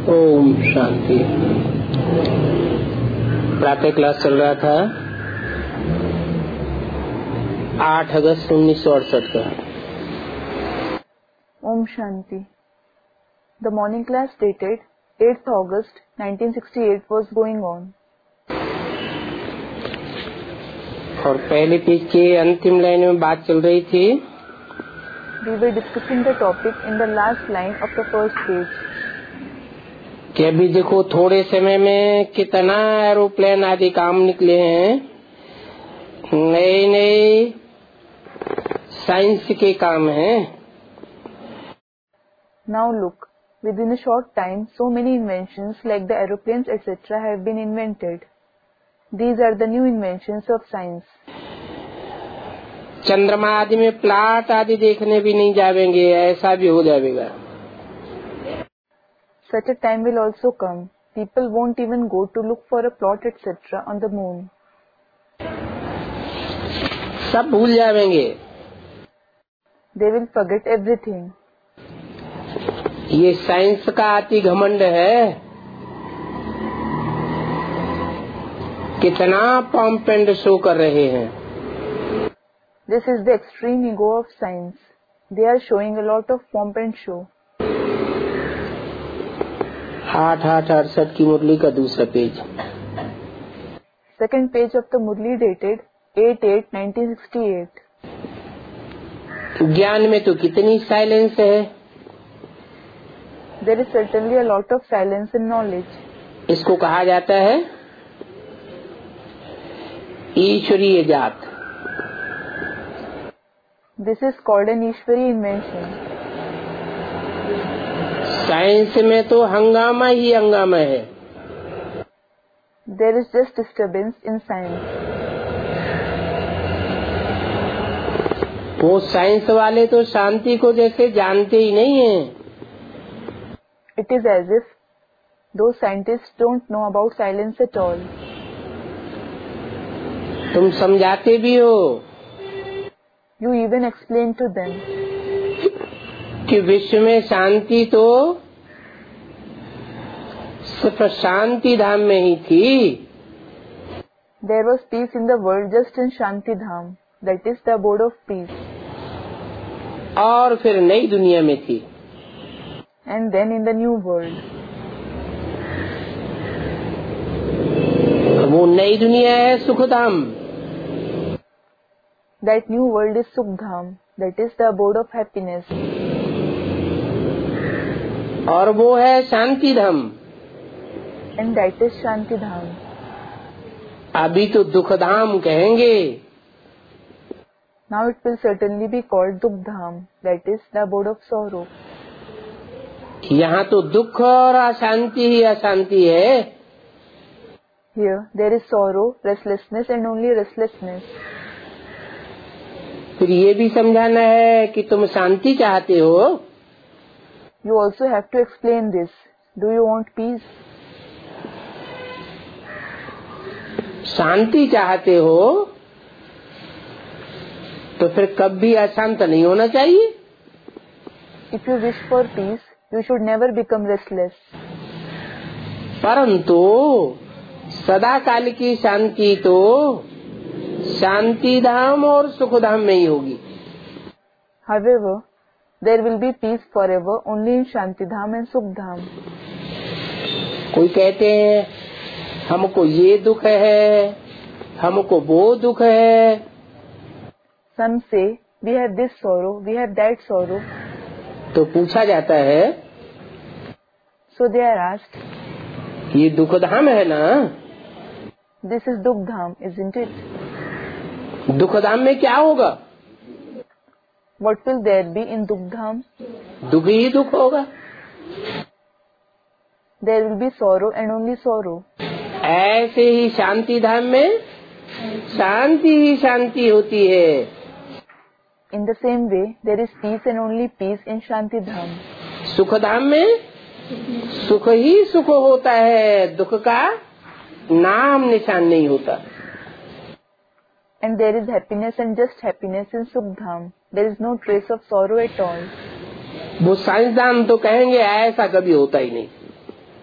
ओम शांति। प्रातः क्लास चल रहा था 8 अगस्त 1968 का। Om Shanti. The morning class dated 8th August 1968 was going on. और पहले पेज के अंतिम लाइन में बात चल रही थी। We were discussing the topic in the last line of the first page. कि अभी देखो थोड़े समय में कितना एरोप्लेन आदि काम निकले हैं, नए नए साइंस के काम हैं। Now look, within a short time, so many inventions like the aeroplanes etc. have been invented. These are the new inventions of science. चंद्रमा आदि में प्लाट आदि देखने भी नहीं जाएंगे, ऐसा भी हो जाएगा। Such a time will also come. People won't even go to look for a plot etc. on the moon. सब भूल जाएंगे। They will forget everything. ये साइंस का अति घमंड है। कितना पंप एंड शो कर रहे हैं। This is the extreme ego of science. They are showing a lot of pomp and show. 8/8/68 की मुरली का दूसरा page. Second page of the Murli dated 8/8/1968. ज्ञान में तो कितनी साइलेंस है। There is certainly a lot of silence in knowledge. इसको कहा जाता है ईश्वरीय जात। This is called an Ishwari invention. Science में तो हंगामा ही हंगामा है। There is just disturbance in science. वो साइंस वाले तो शांति को जैसे जानते ही नहीं हैं। It is as if those scientists don't know about silence at all. तुम समझाते भी हो You even explain to them कि विश्व में शांति तो सिर्फ शांति धाम में ही थी। there was peace in the world just in Shanti Dham, that is the abode of peace. और फिर नई दुनिया में थी। And then in the new world. वो नई दुनिया है Sukhdham. That new world is Sukhdham, that is the abode of happiness. और वो है शांति धाम। And that is Shanti Dham. अभी तो दुखधाम कहेंगे। Now it will certainly be called Dukhdham, that is the abode of sorrow. यहाँ तो दुख और अशांति ही अशांति है। Here there is sorrow, restlessness and only restlessness. फिर ये भी समझाना है कि तुम शांति चाहते हो। You also have to explain this. Do you want peace? शांति चाहते हो तो फिर कभी अशांत नहीं होना चाहिए। If you wish for peace, you should never become restless. परंतु सदा काल की शांति तो शांति धाम और सुख धाम में ही होगी। However, there will be peace forever only in Shanti Dham and Sukh Dham. कोई कहते हैं हमको ये दुख है, हमको वो दुख है। Some say, we have this sorrow, we have that sorrow. तो पूछा जाता है So they are asked, ये दुख धाम है ना? this is Dukh Dham, isn't it? दुख धाम में क्या होगा? What will there be in Dukh Dham? दुख ही दुख होगा। There will be sorrow and only sorrow. ऐसे ही शांति धाम में शांति ही शांति होती है। In the same way, there is peace and only peace in Shanti Dham. सुख धाम में सुख ही सुख होता है, दुख का नाम निशान नहीं होता। And there is happiness and just happiness in Sukh Dham. There is no trace of sorrow at all. वो साइंसदान तो कहेंगे ऐसा कभी होता ही नहीं।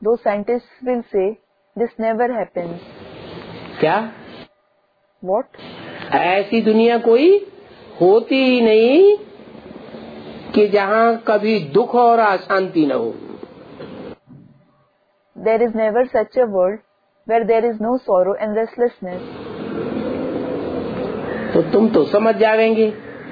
Though scientists will say this never happens. क्या? What? ऐसी दुनिया कोई होती ही नहीं कि जहाँ कभी दुख और अशांति न हो। There is never such a world where there is no sorrow and restlessness. तो तुम तो समझ जाएंगे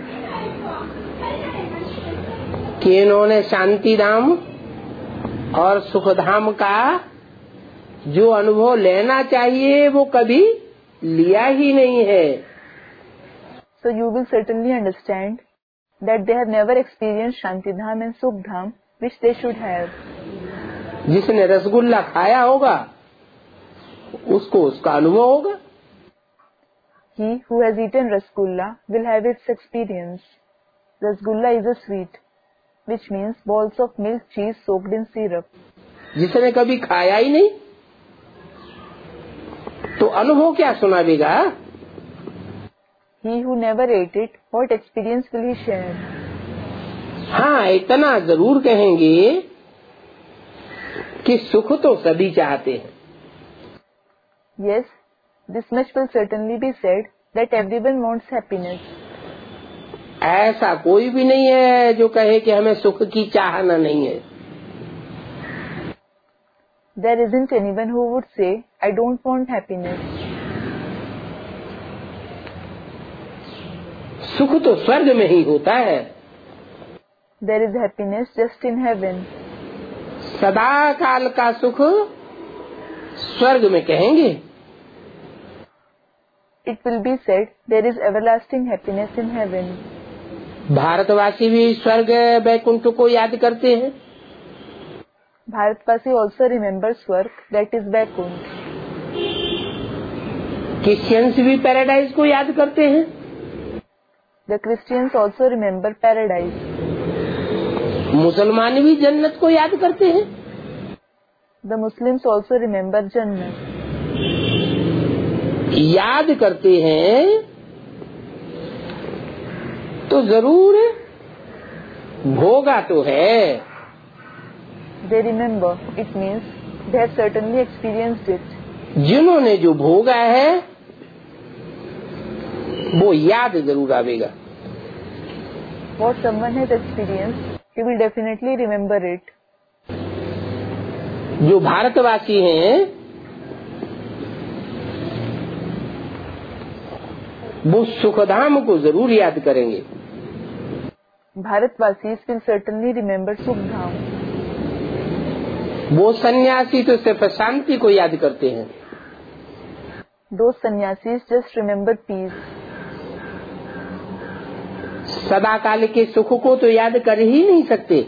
कि इन्होंने शांति धाम और सुख धाम का जो अनुभव लेना चाहिए वो कभी लिया ही नहीं है। So you will certainly understand that they have never experienced Shanti Dham and Sukh Dham which they should have. जिसने रसगुल्ला खाया होगा उसको उसका अनुभव होगा। He who has eaten Rasgulla will have its experience. Rasgulla is a sweet, which means balls of milk cheese soaked in syrup. जिसने कभी खाया ही नहीं तो अनुभव क्या सुनावेगा? He who never ate it, what experience will he share? हाँ, इतना जरूर कहेंगे कि सुख तो सभी चाहते हैं। Yes, this much will certainly be said that everyone wants happiness. ऐसा कोई भी नहीं है जो कहे कि हमें सुख की चाहना नहीं है। There isn't anyone who would say, I don't want happiness. सुख तो स्वर्ग में ही होता है। There is happiness just in heaven. सदा काल का सुख स्वर्ग में कहेंगे। It will be said there is everlasting happiness in heaven. भारतवासी भी स्वर्ग वैकुंठ को याद करते हैं। Bharatwasi also remembers Swarg, that is Vaikunt. Christians भी पैराडाइज को याद करते हैं। The Christians also remember paradise. मुसलमान भी जन्नत को याद करते हैं। The Muslims also remember Jannah. याद करते हैं तो जरूर भोगा तो है। They remember, it means they have certainly experienced it. जिन्होंने जो भोगा है वो याद जरूर आवेगा। What someone has experienced, he will definitely remember it. जो भारतवासी हैं वो सुखधाम को जरूर याद करेंगे। Bharatvasis will certainly remember Sukh Dham. वो सन्यासी तो सिर्फ शांति को याद करते हैं। Those sannyasis just remember peace. सदा काल के सुख को तो याद कर ही नहीं सकते।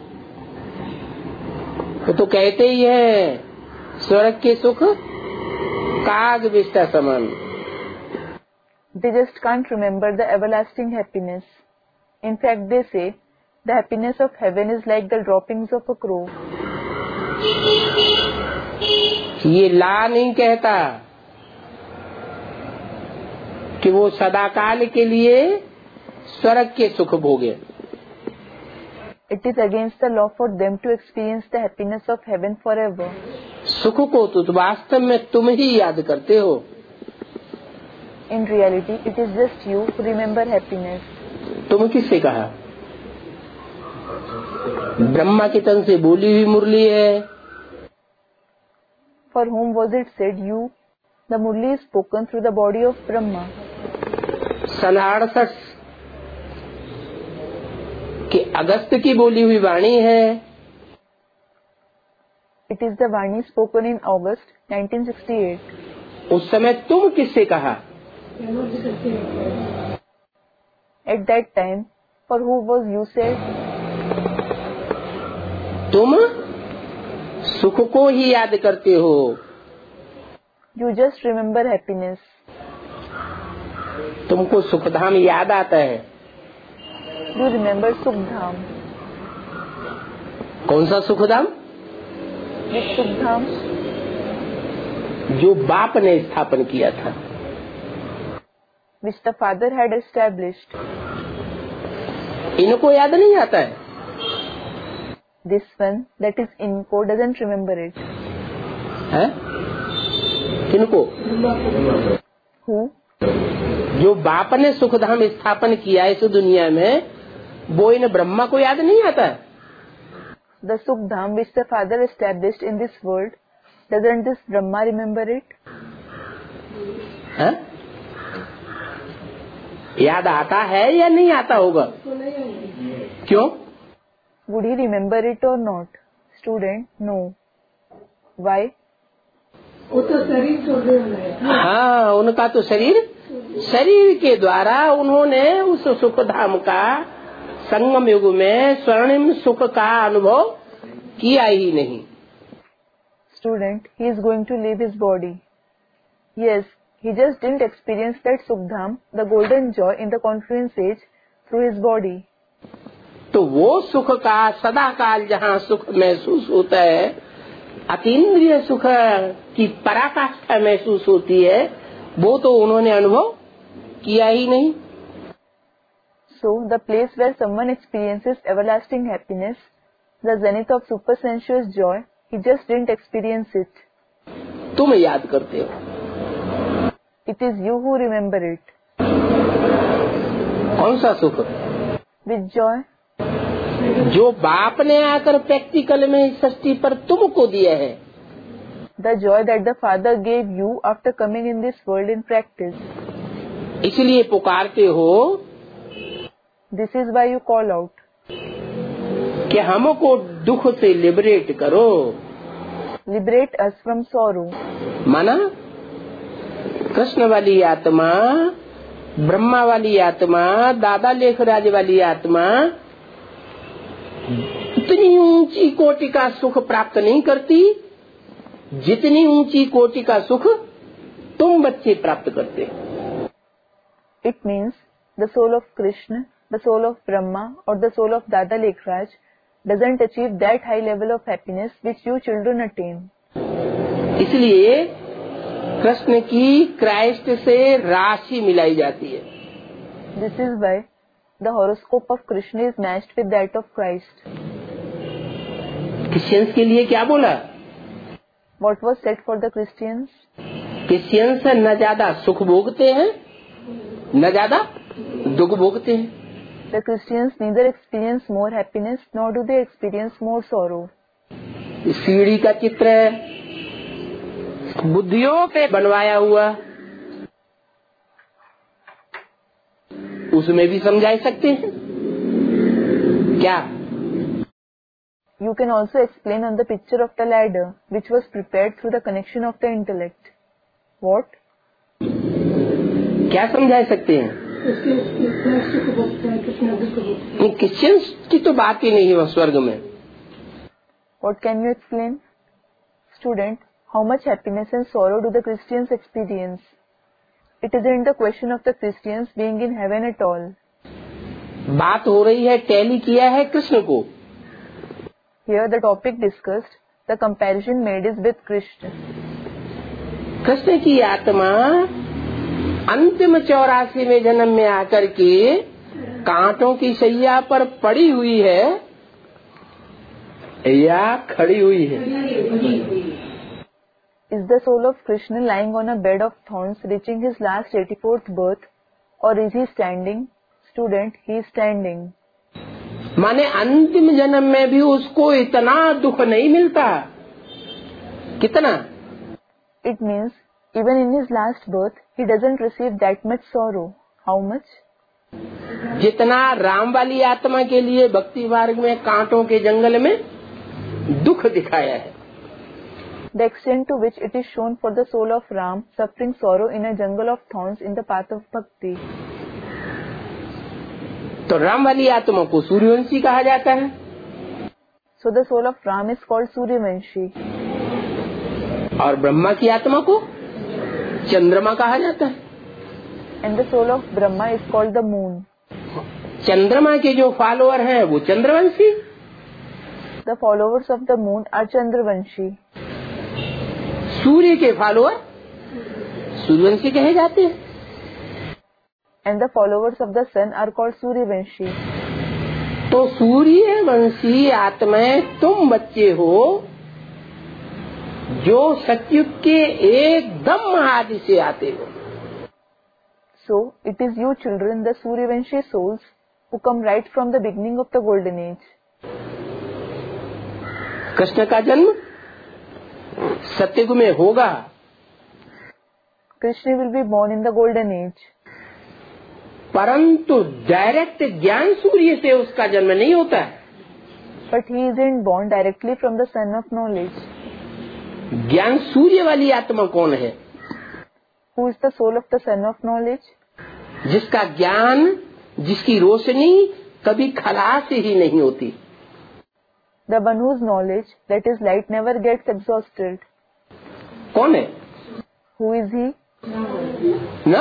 तो कहते ही है स्वर्ग के सुख काग विष्टा समान। They just can't remember the everlasting happiness. In fact, they say the happiness of heaven is like the droppings of a crow. ये ला नहीं कहता कि वो सदाकाल के लिए स्वर्ग के सुख भोगे। It is against the law for them to experience the happiness of heaven forever. सुख को तो वास्तव में तुम ही याद करते हो। In reality, it is just you who remember happiness. तुम किससे कहा? ब्रह्मा के तन से बोली हुई मुरली है। For whom was it said, you? The Murli is spoken through the body of Brahma. सन 68 के अगस्त की बोली हुई वाणी है। It is the Vani spoken in August 1968. उस समय तुम किससे कहा? At that time, for who was you said? तुम सुख को ही याद करते हो। You just remember happiness. तुमको सुखधाम याद आता है। You remember Sukh Dham. कौन सा सुखधाम? Which Sukh Dham? जो बाप ने स्थापन किया था। Which the father had established. इनको याद नहीं आता है। This one that is Inco doesn't remember it. है किनको? Who? जो बाप ने सुखधाम स्थापन किया इस दुनिया में, वो इन ब्रह्मा को याद नहीं आता? The Sukhdam which the father established in this world, doesn't this Brahma remember it? है? याद आता है या नहीं आता होगा? क्यों? Would he remember it or not? Student, no. Why? वो तो शरीर छोड़ने वाला है। हाँ, उनका तो शरीर के द्वारा उन्होंने उस सुख धाम का संगम युग में स्वर्णिम सुख का अनुभव किया ही नहीं। Student, he is going to leave his body. Yes, he just didn't experience that Sukhdam, the golden joy in the confluence age, through his body. तो वो सुख का सदा काल जहाँ सुख महसूस होता है, अतीन्द्रिय सुख की पराकाष्ठा महसूस होती है, वो तो उन्होंने अनुभव किया ही नहीं। So, the place where someone experiences everlasting happiness, the zenith of supersensuous joy, he just didn't experience it. तुम याद करते हो। It is you who remember it. कौन सा सुख? With joy, जो बाप ने आकर प्रैक्टिकल में इस सृष्टि पर तुमको दिया है। the joy that the Father gave you after coming in this world in practice. इसलिए पुकारते हो This is why you call out. कि हमको दुख से लिबरेट करो। Liberate us from sorrow. माना कृष्ण वाली आत्मा, ब्रह्मा वाली आत्मा, दादा लेखराज वाली आत्मा इतनी ऊंची कोटि का सुख प्राप्त नहीं करती जितनी ऊंची कोटि का सुख तुम बच्चे प्राप्त करते। It means the soul of Krishna, the soul of Brahma or the soul of Dada Lekhraj doesn't achieve that high level of happiness which you children attain. इसलिए कृष्ण की क्राइस्ट से राशि मिलाई जाती है। This is why the horoscope of Krishna is matched with that of Christ. Christians के लिए क्या बोला? What was said for the Christians? Christians न ज्यादा सुख भोगते हैं न ज्यादा दुख भोगते हैं। The Christians neither experience more happiness nor do they experience more sorrow. सीढ़ी का चित्र है, बुद्धियों पे बनवाया हुआ, उसमें भी समझा सकते हैं क्या? You can also explain on the picture of the ladder which was prepared through the connection of the intellect. What? क्या समझा सकते हैं? क्रिश्चियंस की तो बात ही नहीं है स्वर्ग में। What can you explain? Student, how much happiness and sorrow do the Christians experience? It isn't the question of the Christians being in heaven at all. बात हो रही है, टैली किया है कृष्ण को। Here the topic discussed, the comparison made is with Krishna. Krishna की आत्मा अंतिम 84वें जन्म में आकर के कांटों की शैया पर पड़ी हुई है या खड़ी हुई है? Is the soul of Krishna lying on a bed of thorns reaching his last 84th birth, or is he standing? Student, he is standing. माने अंतिम जन्म में भी उसको इतना दुख नहीं मिलता। कितना? It means even in his last birth, he doesn't receive that much sorrow. How much? जितना राम वाली आत्मा के लिए भक्ति मार्ग में कांटों के जंगल में दुख दिखाया है। The extent to which it is shown for the soul of Ram suffering sorrow in a jungle of thorns in the path of bhakti. तो राम वाली आत्मा को सूर्यवंशी कहा जाता है। So the soul of Ram is called Suryavanshi. और ब्रह्मा की आत्मा को चंद्रमा कहा जाता है। And the soul of Brahma is called the moon. चंद्रमा के जो फॉलोअर हैं वो Chandravanshi, The followers of the moon are Chandravanshi. सूर्य के फॉलोअर सूर्यवंशी कहे जाते हैं। And the followers of the sun are called Suryavanshi. तो सूर्यवंशी आत्माएं तुम बच्चे हो जो सतयुग के एकदम आदि से आते हो। So, it is you children, the Suryavanshi souls, who come right from the beginning of the golden age. Krishna का जन्म सतयुग में होगा। Krishna will be born in the golden age. परंतु डायरेक्ट ज्ञान सूर्य से उसका जन्म नहीं होता है। But he isn't born directly from the sun of knowledge. ज्ञान सूर्य वाली आत्मा कौन है? Who is the soul of the sun of knowledge? जिसका ज्ञान, जिसकी रोशनी कभी खलास ही नहीं होती। The one whose knowledge, that is light, never gets exhausted. कौन है? Who is he? न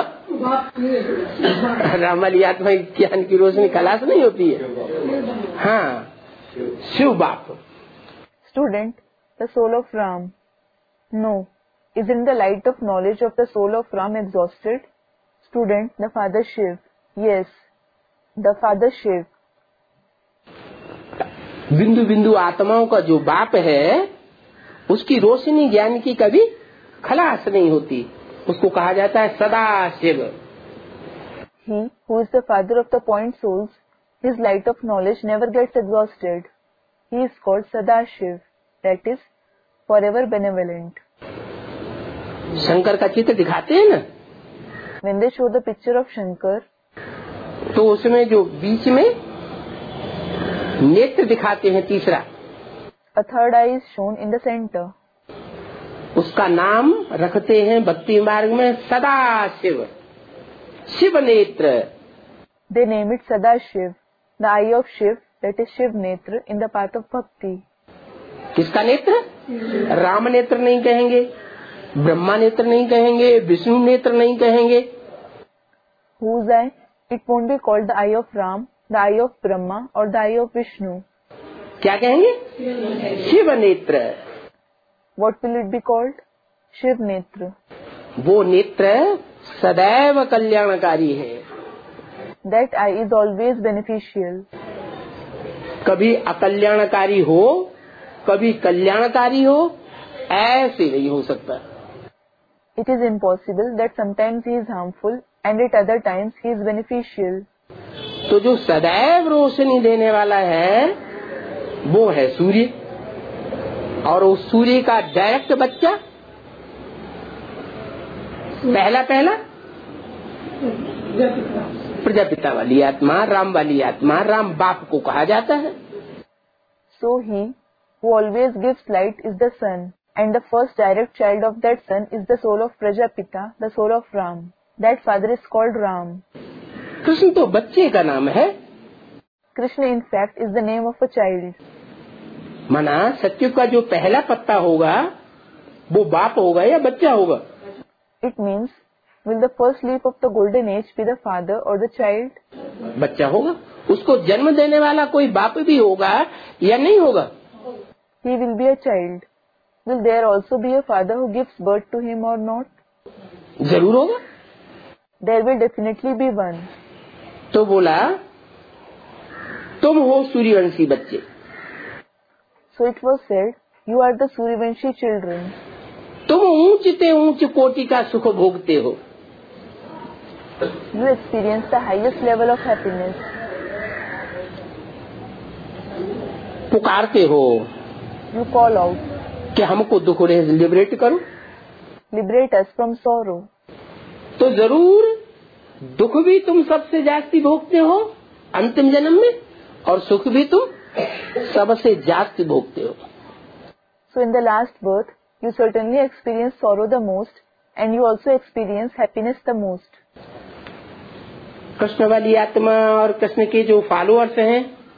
राम वाली आत्मा की ज्ञान की रोशनी खलास नहीं होती है। हाँ, शिव बाप। Student, the soul of Ram. No. Isn't the light of knowledge of the soul of Ram exhausted? Student, the father Shiv. Yes, the father Shiv. बिंदु बिंदु आत्माओं का जो बाप है उसकी रोशनी ज्ञान की कभी खलास नहीं होती। उसको कहा जाता है सदा Shiv. He, who is the father of the point souls, his light of knowledge never gets exhausted. He is called Sadashiv, that is, forever benevolent. Shankar का चित्र दिखाते हैं ना, When they show the picture of Shankar, तो उसमें जो बीच में नेत्र दिखाते हैं तीसरा, a third eye is shown in the center. उसका नाम रखते हैं भक्ति मार्ग में सदा शिव, शिव नेत्र। They name it Sadashiv, the eye of Shiv, that is Shiv Netra, in the path of bhakti. किसका नेत्र? राम नेत्र नहीं कहेंगे, ब्रह्मा नेत्र नहीं कहेंगे, विष्णु नेत्र नहीं कहेंगे। Whose eye? It won't be called the eye of Ram, the eye of Brahma, or the eye of Vishnu. क्या कहेंगे? शिव नेत्र। What will it be called? Shiv Netra. वो नेत्र सदैव कल्याणकारी है। That eye is always beneficial. कभी अकल्याणकारी हो, कभी कल्याणकारी हो, ऐसे नहीं हो सकता। It is impossible that sometimes he is harmful and at other times he is beneficial. तो जो सदैव रोशनी देने वाला है वो है सूर्य, और उस सूर्य का डायरेक्ट बच्चा पहला प्रजापिता वाली आत्मा, राम वाली आत्मा, राम बाप को कहा जाता है। So he, who always gives light, is the sun, and the first direct child of that sun is the soul of Prajapita, the soul of Ram. That father is called Ram. Krishna तो बच्चे का नाम है। Krishna, in fact, is the name of a child. माना सत्युग का जो पहला पत्ता होगा वो बाप होगा या बच्चा होगा? It means, will the first leaf of the golden age be the father or the child? बच्चा होगा। उसको जन्म देने वाला कोई बाप भी होगा या नहीं होगा? He will be a child. Will there also be a father who gives birth to him or not? जरूर होगा। There will definitely be one. तो बोला तुम हो सूर्यवंशी बच्चे। So it was said, you are the Suryavanshi children. तुम ऊंचते ऊंच कोटि का सुख भोगते हो। You experience the highest level of happiness. पुकारते हो You call out, कि हमको दुख से लिबरेट करो। liberate us from sorrow. तो जरूर दुख भी तुम सबसे जास्ती भोगते हो अंतिम जन्म में, और सुख भी तुम सबसे जास्ती भोगते हो। So in the last birth, you certainly experience sorrow the most, and you also experience happiness the most. Krishna वाली आत्मा और कृष्ण के जो फॉलोअर्स हैं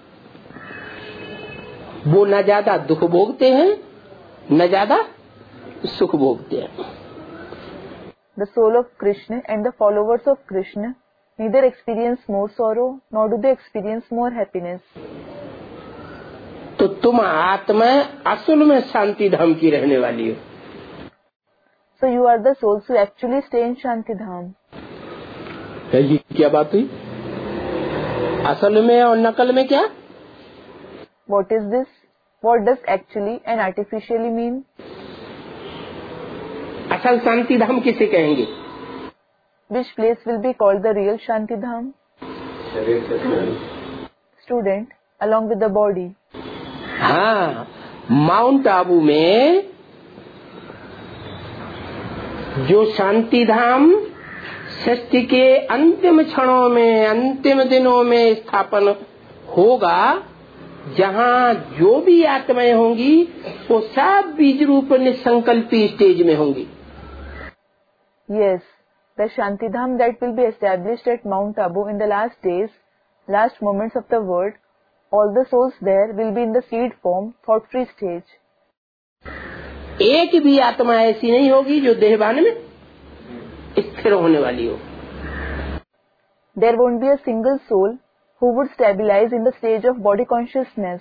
वो न ज्यादा दुख भोगते हैं न ज्यादा सुख भोगते हैं। The soul of Krishna and the followers of Krishna neither experience more sorrow nor do they experience more happiness. तो तुम आत्मा असल में शांति धाम की रहने वाली हो। So you are the souls who actually stay in Shanti Dham. ये क्या बात हुई? असल में और नकल में क्या? What is this? What does actually and artificially mean? असल शांति धाम किसे कहेंगे? Which place will be called the real Shanti Dham? Student, along with the body. हाँ, माउंट आबू में जो शांति धाम सृष्टि के अंतिम क्षणों में, अंतिम दिनों में स्थापन होगा, जहाँ जो भी आत्माएं होंगी वो सब बीज रूप निसंकल्पी स्टेज में होंगी. Yes, the Shantidham that will be established at Mount Abu in the last days, last moments of the world, all the souls there will be in the seed form, thought-free stage. एक भी आत्मा ऐसी नहीं होगी जो देहवान में स्थिर होने वाली हो. There won't be a single soul who would stabilize in the stage of body consciousness.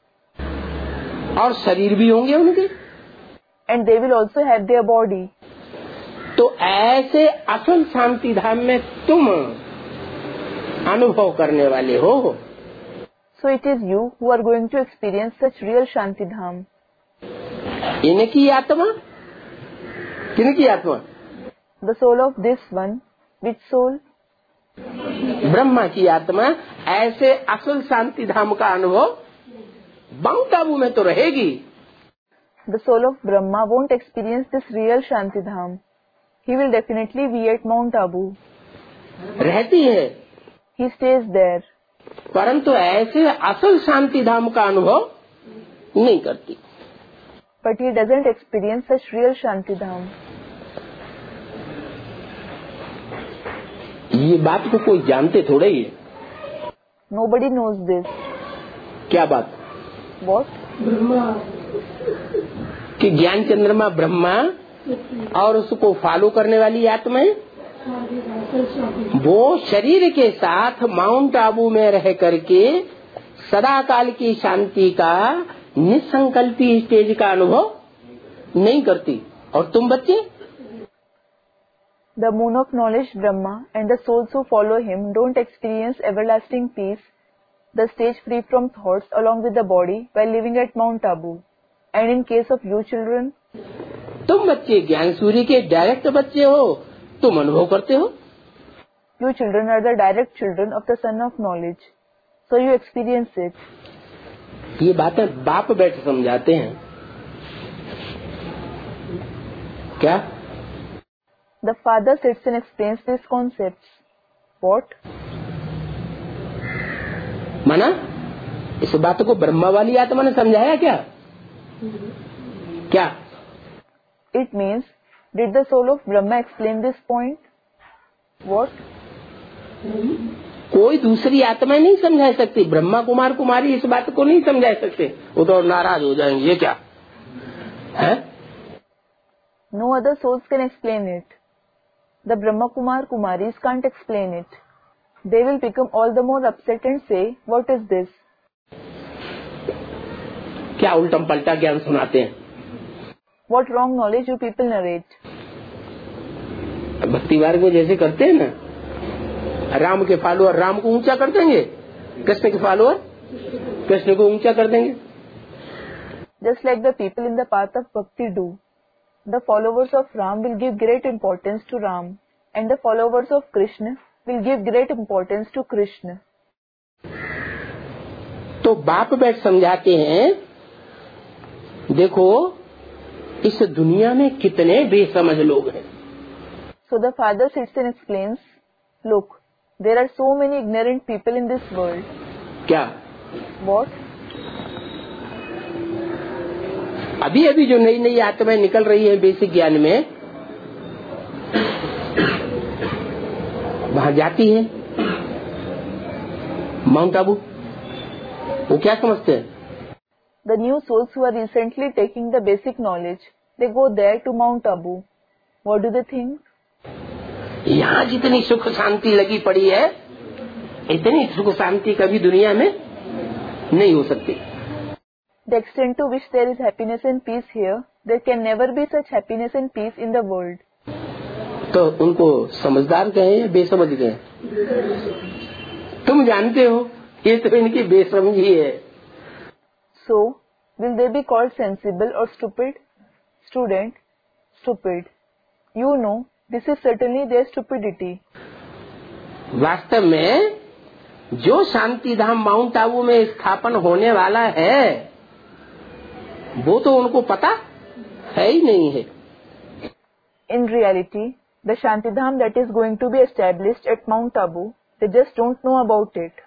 और शरीर भी होंगे उनके. And they will also have their body. तो ऐसे असल शांति धाम में तुम अनुभव करने वाले हो. So it is you who are going to experience such real Shantidham. इनकी आत्मा, किनकी आत्मा? The soul of this one. Which soul? Brahma की आत्मा ऐसे असल शांति धाम का अनुभव माउंट आबू में तो रहेगी. The soul of Brahma won't experience this real Shantidham. He will definitely be at Mount Abu. रहती है. He stays there. परंतु ऐसे असल शांति धाम का अनुभव नहीं करती. But he doesn't experience such real Shantidham. ये बात को कोई जानते थोड़े ही है. Nobody knows this. क्या बात? What? कि ज्ञान चंद्रमा ब्रह्मा और उसको फॉलो करने वाली आत्माएं वो शरीर के साथ माउंट आबू में रह करके सदा काल की शांति का निसंकल्पी स्टेज का अनुभव नहीं करती. और तुम बच्चे? The moon of knowledge Brahma and the souls who follow him don't experience everlasting peace, the stage free from thoughts along with the body while living at Mount Abu. And in case of you children, तुम बच्चे ज्ञान सूर्य के direct बच्चे हो, तुम अनुभव करते हो. you children are the direct children of the Son of Knowledge, so you experience it. ये बातें बाप बैठ समझाते हैं. क्या? The father sits and explains these concepts. What? माना इस बात को ब्रह्मा वाली आत्मा ने समझाया क्या? क्या? It means, did the soul of Brahma explain this point? What? कोई दूसरी आत्मा नहीं समझा सकती. ब्रह्मा कुमार कुमारी इस बात को नहीं समझा सकते. वो तो नाराज हो जाएंगे. ये क्या है? No other souls can explain it. The Brahma Kumar Kumaris can't explain it. They will become all the more upset and say, what is this? क्या उल्टम पलटा ज्ञान सुनाते हैं? What wrong knowledge you people narrate? भक्ति मार्ग में जैसे करते हैं ना, राम के फॉलोअर राम को ऊंचा कर देंगे, कृष्ण के फॉलोअर कृष्ण को ऊंचा कर देंगे. Just like the people in the path of bhakti do. The followers of Ram will give great importance to Ram, and the followers of Krishna will give great importance to Krishna. तो बाप बैठ समझाते हैं, देखो इस दुनिया में कितने बेसमझ लोग हैं. So the father sits and explains, look, there are so many ignorant people in this world. क्या? What? अभी अभी जो नई नई आत्माएं निकल रही है बेसिक ज्ञान में, वहां जाती है माउंट आबू. वो क्या समझते हैं? The new souls who are recently taking the basic knowledge, they go there to Mount Abu. What do they think? यहाँ जितनी सुख शांति लगी पड़ी है, इतनी सुख शांति कभी दुनिया में नहीं हो सकती. The extent to which there is happiness and peace here, there can never be such happiness and peace in the world. तो उनको समझदार कहें या बेसमझ कहें? तुम जानते हो ये तो इनकी बेसमझी है. So, will they be called sensible or stupid? Student, stupid. You know, this is certainly their stupidity. वास्तव में जो शांति धाम माउंट आबू में स्थापन होने वाला है वो तो उनको पता है ही नहीं है. In reality, the Shantidham that is going to be established at Mount Abu, they just don't know about it.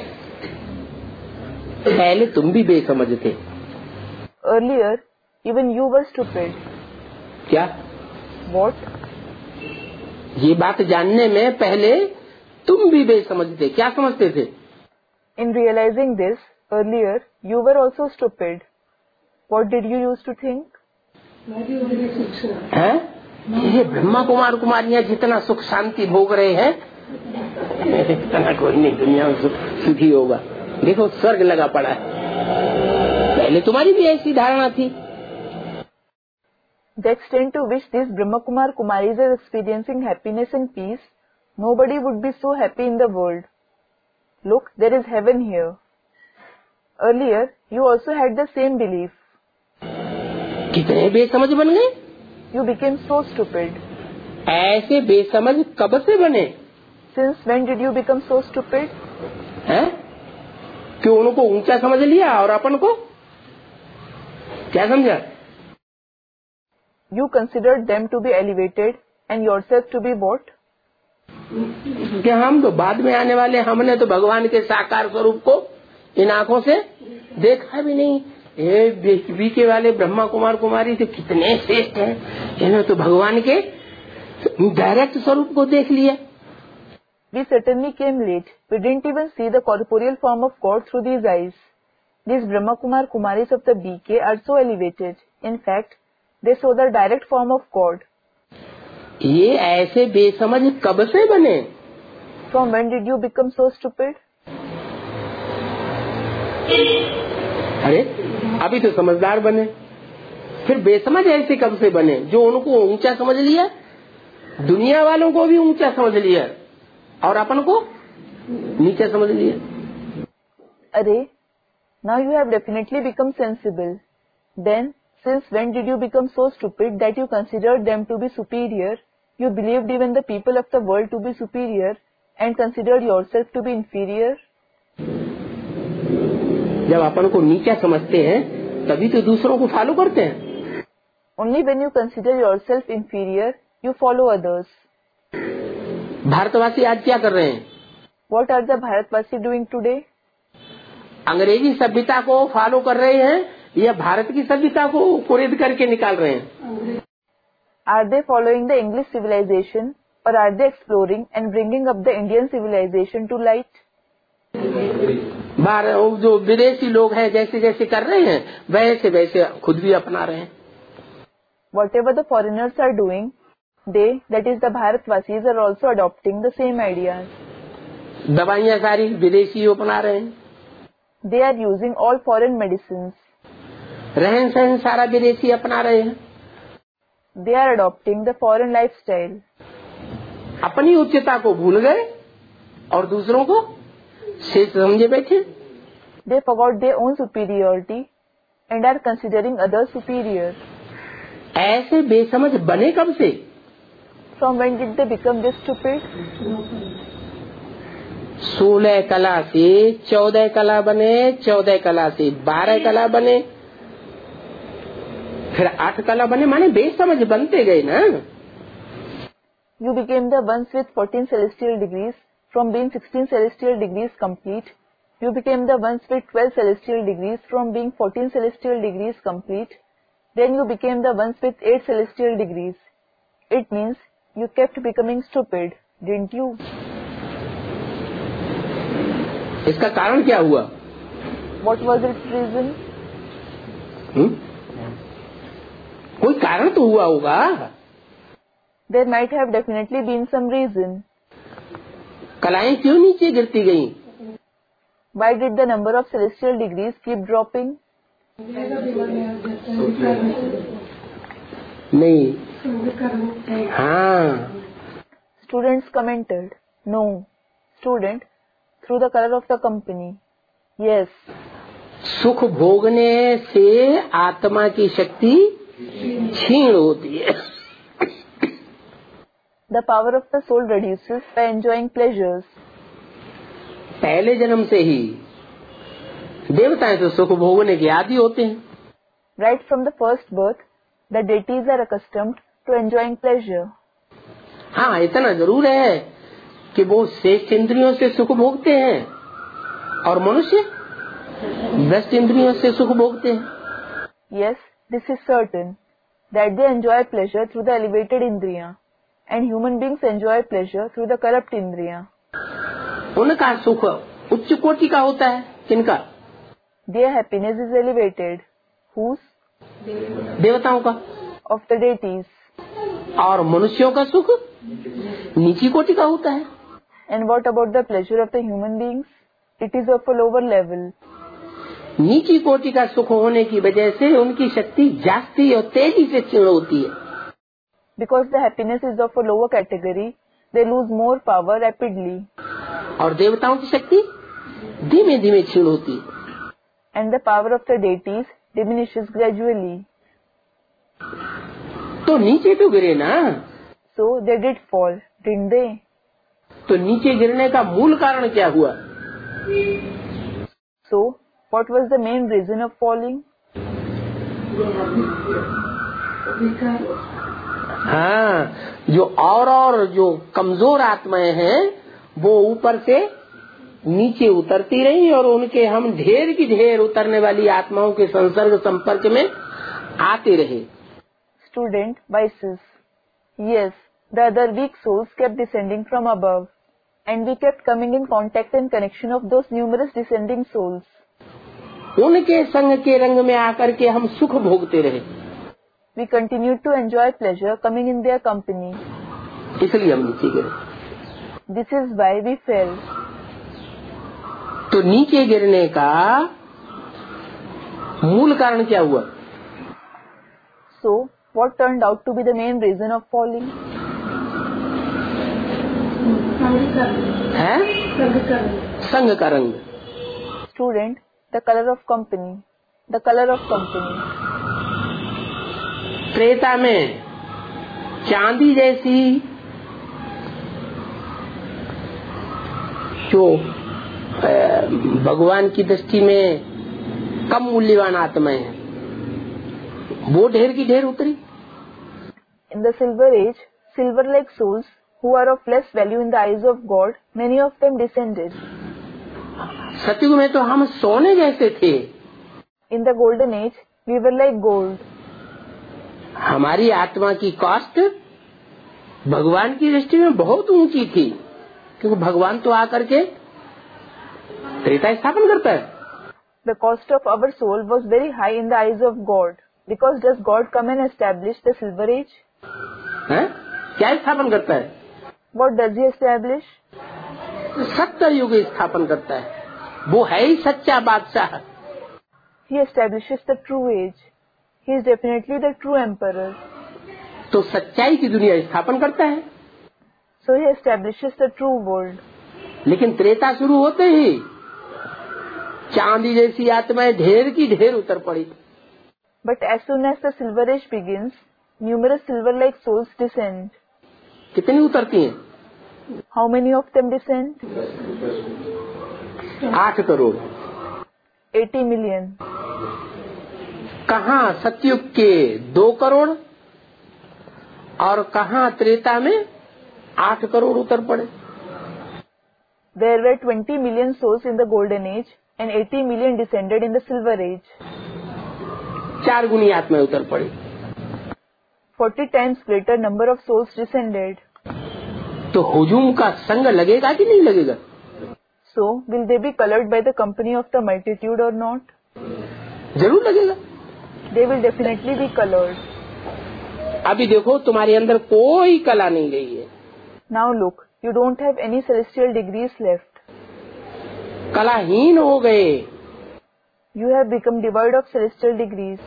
पहले तुम भी बेसमझ थे. Earlier, even you were stupid. क्या? What? ये बात जानने में पहले तुम भी बेसमझ थे. क्या समझते थे? In realizing this, earlier, you were also stupid. What did you used to think? हैं? ये ब्रह्मा कुमार कुमारियां जितना सुख शांति भोग रहे हैं इतना कोई नहीं दुनिया में सुखी होगा. देखो स्वर्ग लगा पड़ा है. पहले तुम्हारी भी ऐसी धारणा थी. The extent to which these Brahma Kumar Kumaris are experiencing happiness and peace, nobody would be so happy in the world. Look, there is heaven here. Earlier, you also had the same belief. कितने बेसमझ बन गए. You became so stupid. ऐसे बेसमझ कब से बने? Since when did you become so stupid? हैं? कि उनको ऊंचा समझ लिया और अपन को क्या समझा? You considered them to be elevated and yourself to be what? कि हम तो बाद में आने वाले. हमने तो भगवान के साकार स्वरूप को इन आंखों से देखा भी नहीं. ये बीके वाले ब्रह्मा कुमार कुमारी तो कितने श्रेष्ठ हैं. इन्होंने तो भगवान के डायरेक्ट स्वरूप को देख लिया. We certainly came late. We didn't even see the corporeal form of God through these eyes. These Brahma Kumar Kumaris of the BK are so elevated. In fact, they saw the direct form of God. ये ऐसे बेसमझ कब से बने? From when did you become so stupid? अरे अभी तो समझदार बने. फिर बेसमझ ऐसे कब से बने? जो उनको ऊंचा समझ लिया, दुनिया वालों को भी ऊंचा समझ लिया और अपन को नीचे समझ लिया. अरे, now you have definitely become sensible. Then, since when did you become so stupid that you considered them to be superior, you believed even the people of the world to be superior, and considered yourself to be inferior? जब अपन को नीचा समझते हैं तभी तो दूसरों को follow करते हैं. Only when you consider yourself inferior, you follow others. भारतवासी आज क्या कर रहे हैं? What are the Bharatvasis doing today? अंग्रेजी सभ्यता को फॉलो कर रहे हैं या भारत की सभ्यता को कुरेद करके निकाल रहे हैं? Are they following the English civilization or are they exploring and bringing up the Indian civilization to light? जो विदेशी लोग हैं जैसे जैसे कर रहे हैं वैसे वैसे खुद भी अपना रहे हैं. Whatever the foreigners are doing, they, that is the Bharatvasis, are also adopting the same ideas. दवाइयाँ सारी विदेशी अपना रहे हैं. They are using all foreign medicines. रहन सहन सारा विदेशी अपना रहे हैं. They are adopting the foreign lifestyle. अपनी उच्चता को भूल गए और दूसरों को शेष समझे बैठे. They forgot their own superiority and are considering others superior. ऐसे बेसमझ बने कब से? From when did they become this stupid? 16 कला से 14 कला बने, 14 कला से 12 कला बने, फिर 8 कला बने. माने बेसमझ बनते गए ना. You became the ones with 14 celestial degrees. From being 16 celestial degrees complete, you became the ones with 12 celestial degrees. From being 14 celestial degrees complete, then you became the ones with 8 celestial degrees. It means you kept becoming stupid, didn't you? इसका कारण क्या हुआ? What was its reason? कोई कारण तो हुआ होगा. There might have definitely been some reason. कलाएं क्यों नीचे गिरती गईं? Why did the number of celestial degrees keep dropping? नहीं. हाँ. Students commented, no. Student, through the color of the company. Yes. सुख भोगने से आत्मा की शक्ति क्षीण होती है। The power of the soul reduces by enjoying pleasures. पहले जन्म से ही देवताएं तो सुख भोगने के आदी होते हैं। Right from the first birth, the deities are accustomed to enjoying pleasure. हाँ, इतना जरूर है कि वो श्रेष्ठ इंद्रियों से सुख भोगते हैं और मनुष्य व्यस्त इंद्रियों से सुख भोगते हैं। Yes, this is certain that they enjoy pleasure through the elevated indriya, and human beings enjoy pleasure through the corrupt indriya. उनका सुख उच्च कोटि का होता है। किनका? Their happiness is elevated. Whose? देवताओं का। Of the deities. और मनुष्यों का सुख नीची कोटि का होता है। And what about the pleasure of the human beings? It is of a lower level. नीची कोटि का सुख होने की वजह से उनकी शक्ति जास्ती और तेजी से क्षीण होती है। Because the happiness is of a lower category, they lose more power rapidly. और देवताओं की शक्ति धीमे धीमे क्षीण होती है। And the power of the deities diminishes gradually. तो नीचे तो गिरे ना। So they did fall, didn't they? तो नीचे गिरने का मूल कारण क्या हुआ? So what was the main reason of falling? हाँ, जो कमजोर आत्माएं हैं वो ऊपर से नीचे उतरती रही और उनके हम ढेर की ढेर उतरने वाली आत्माओं के संसर्ग संपर्क में आते रहे। Student Vices. Yes, the other weak souls kept descending from above, and we kept coming in contact and connection of those numerous descending souls. उनके संग के रंग में आकर के हम सुख भोगते रहे। We continued to enjoy pleasure coming in their company. इसलिए हम नीचे गिरे। This is why we fell. तो नीचे गिरने का मूल कारण क्या हुआ? So, what turned out to be the main reason of falling? है संग का रंग। Student, the color of company. The color of company. Treta में चांदी जैसी जो भगवान की दृष्टि में कम मूल्यवान आत्माएं हैं वो ढेर की ढेर उतरी। In the silver age, silver-like souls who are of less value in the eyes of God, many of them descended. सतयुग में तो हम सोने जैसे थे। In the golden age, we were like gold. हमारी आत्मा की कॉस्ट भगवान की दृष्टि में बहुत ऊंची थी, क्योंकि भगवान तो आकर के त्रेता स्थापन करता है। The cost of our soul was very high in the eyes of God, because does God come and establish the silver age? हैं? क्या स्थापन करता है? What does he establish? सत्य युग स्थापन करता है। वो है ही सच्चा बादशाह। He establishes the true age. He is definitely the true emperor. तो सच्चाई की दुनिया स्थापन करता है। So he establishes the true world. लेकिन त्रेता शुरू होते ही चांदी जैसी आत्माएं ढेर की ढेर उतर पड़ी। But as soon as the silver age begins, numerous silver-like souls descend. कितनी उतरती हैं? How many of them descend? 8 crore. 80 million. कहाँ सतयुग के 2 करोड़ और कहाँ त्रेता में 8 करोड़ उतर पड़े। There were 20 million souls in the golden age and 80 million descended in the silver age. 4 गुनी आत्माएं उतर पड़ी। 40 times greater number of souls descended. तो हुजूम का संग लगेगा कि नहीं लगेगा? So, will they be colored by the company of the multitude or not? जरूर लगेगा। They will definitely be colored. अभी देखो तुम्हारे अंदर कोई कला नहीं रही है। Now look, you don't have any celestial degrees left. कलाहीन हो गए। You have become devoid of celestial degrees.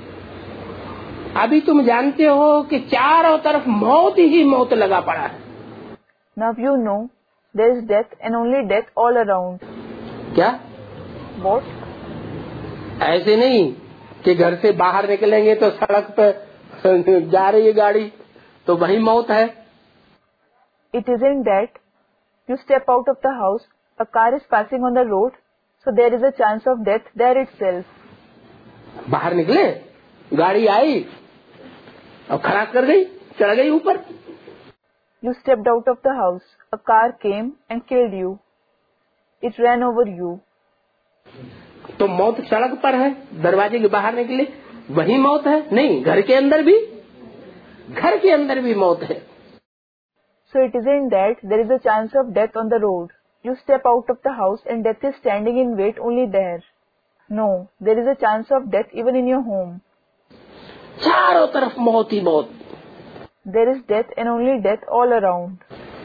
अभी तुम जानते हो कि चारों तरफ मौत ही मौत लगा पड़ा है। Now you know there is death and only death all around. क्या? What? ऐसे नहीं कि घर से बाहर निकलेंगे तो सड़क पर जा रही है गाड़ी तो वही मौत है। It isn't that you step out of the house, a car is passing on the road, so there is a chance of death there itself. बाहर निकले, गाड़ी आई और खराब कर गई, चढ़ गई ऊपर। You stepped out of the house, a car came and killed you. It ran over you. तो मौत सड़क पर है, दरवाजे के बाहर निकले वही मौत है? नहीं, घर के अंदर भी मौत है। So it isn't that there is a chance of death on the road. You step out of the house and death is standing in wait only there. No, there is a chance of death even in your home. चारों तरफ मौत ही मौत। There is death and only death all around.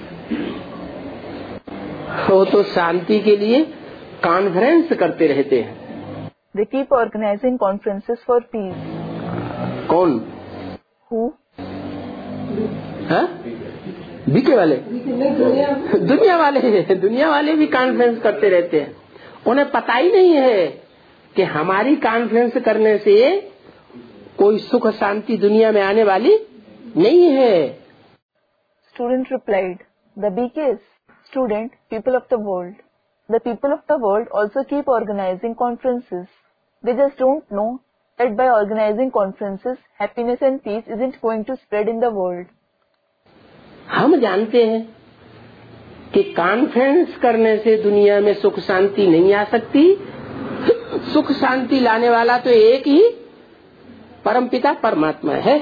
वो तो शांति के लिए conference करते रहते हैं। They keep organizing conferences for peace. कौन? Who? हाँ? बीके वाले? दुनिया वाले भी कॉन्फ्रेंस करते रहते हैं। उन्हें पता ही नहीं है कि हमारी कॉन्फ्रेंस करने से कोई सुख शांति दुनिया में आने वाली नहीं है। Student replied, the BKs, student, people of the world. The people of the world also keep organizing conferences. They just don't know that by organizing conferences, happiness and peace isn't going to spread in the world. हम जानते हैं कि conference करने से दुनिया में सुख शांति नहीं आ सकती। सुख शांति लाने वाला तो एक ही परमपिता परमात्मा है।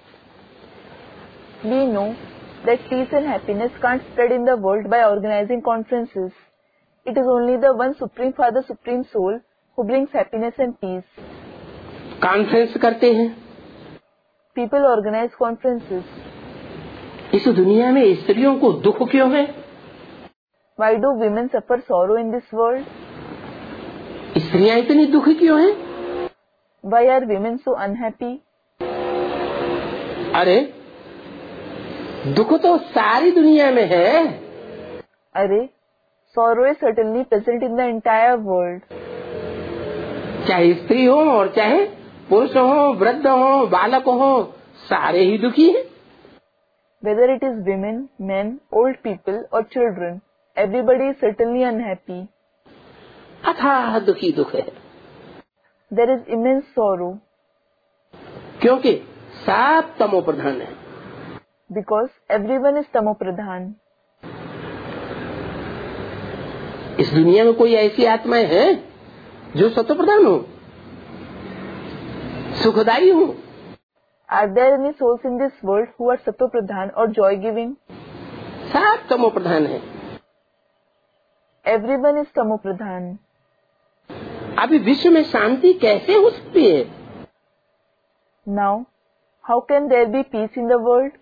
We know that peace and happiness can't spread in the world by organizing conferences. It is only the one Supreme Father, Supreme Soul who brings happiness and peace. Conference करते हैं। People organize conferences. इस दुनिया में स्त्रियों को दुख क्यों है? Why do women suffer sorrow in this world? स्त्रियां इतनी दुखी क्यों हैं? Why are women so unhappy? अरे दुख तो सारी दुनिया में है। अरे sorrow is certainly present in the entire world. चाहे स्त्री हो और चाहे पुरुष हो, वृद्ध हो, बालक हो, सारे ही दुखी हैं। Whether it is women, men, old people or children, everybody is certainly unhappy. अथाह दुखी दुख है। There is immense sorrow. क्योंकि सब तमो प्रधान है। Because everyone is tamo pradhan. इस दुनिया में कोई ऐसी आत्माएं हैं जो सत्व प्रधान हो, सुखदायी हो? Are there any souls in this world who are sattva pradhan or joy giving? सब तमो प्रधान है। Everyone is tamo pradhan. अभी विश्व में शांति कैसे हो सकती है? Now, how can there be peace in the world?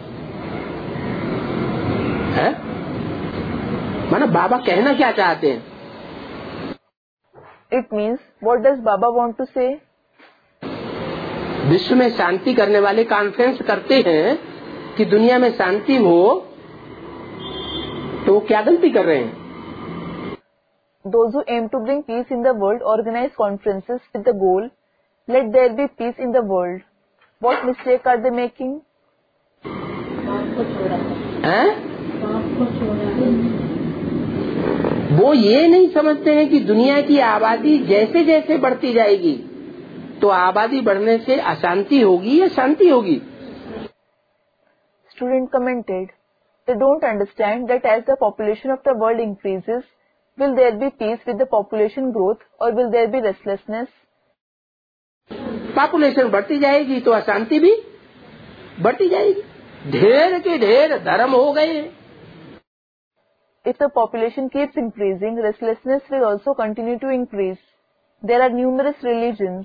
है? माना बाबा कहना क्या चाहते हैं? It means, what does Baba want to say? विश्व में शांति करने वाले कॉन्फ्रेंस करते हैं कि दुनिया में शांति हो, तो वो क्या गलती कर रहे हैं? Those who aim to bring peace in the world organize conferences with the goal, let there be peace in the world. What mistake are they making? हैं? वो ये नहीं समझते हैं कि दुनिया की आबादी जैसे जैसे बढ़ती जाएगी तो आबादी बढ़ने से अशांति होगी या शांति होगी? Student commented, they don't understand that as the population of the world increases, will there be peace with the population growth or will there be restlessness? Population बढ़ती जाएगी तो अशांति भी बढ़ती जाएगी। ढेर के ढेर धर्म हो गए। If the population keeps increasing, restlessness will also continue to increase. There are numerous religions.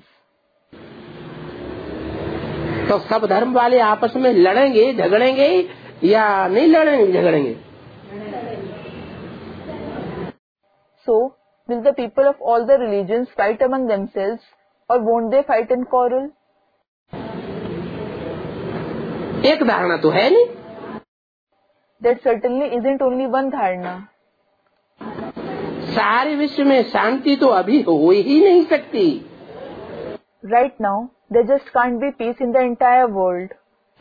तो सब धर्म वाले आपस में लड़ेंगे झगड़ेंगे या नहीं लड़ेंगे झगड़ेंगे? So, will the people of all the religions fight among themselves or won't they fight and quarrel? एक धारणा तो है नहीं। That certainly isn't only one dharana. सारे विश्व में शांति तो अभी हो ही नहीं सकती। Right now, there just can't be peace in the entire world.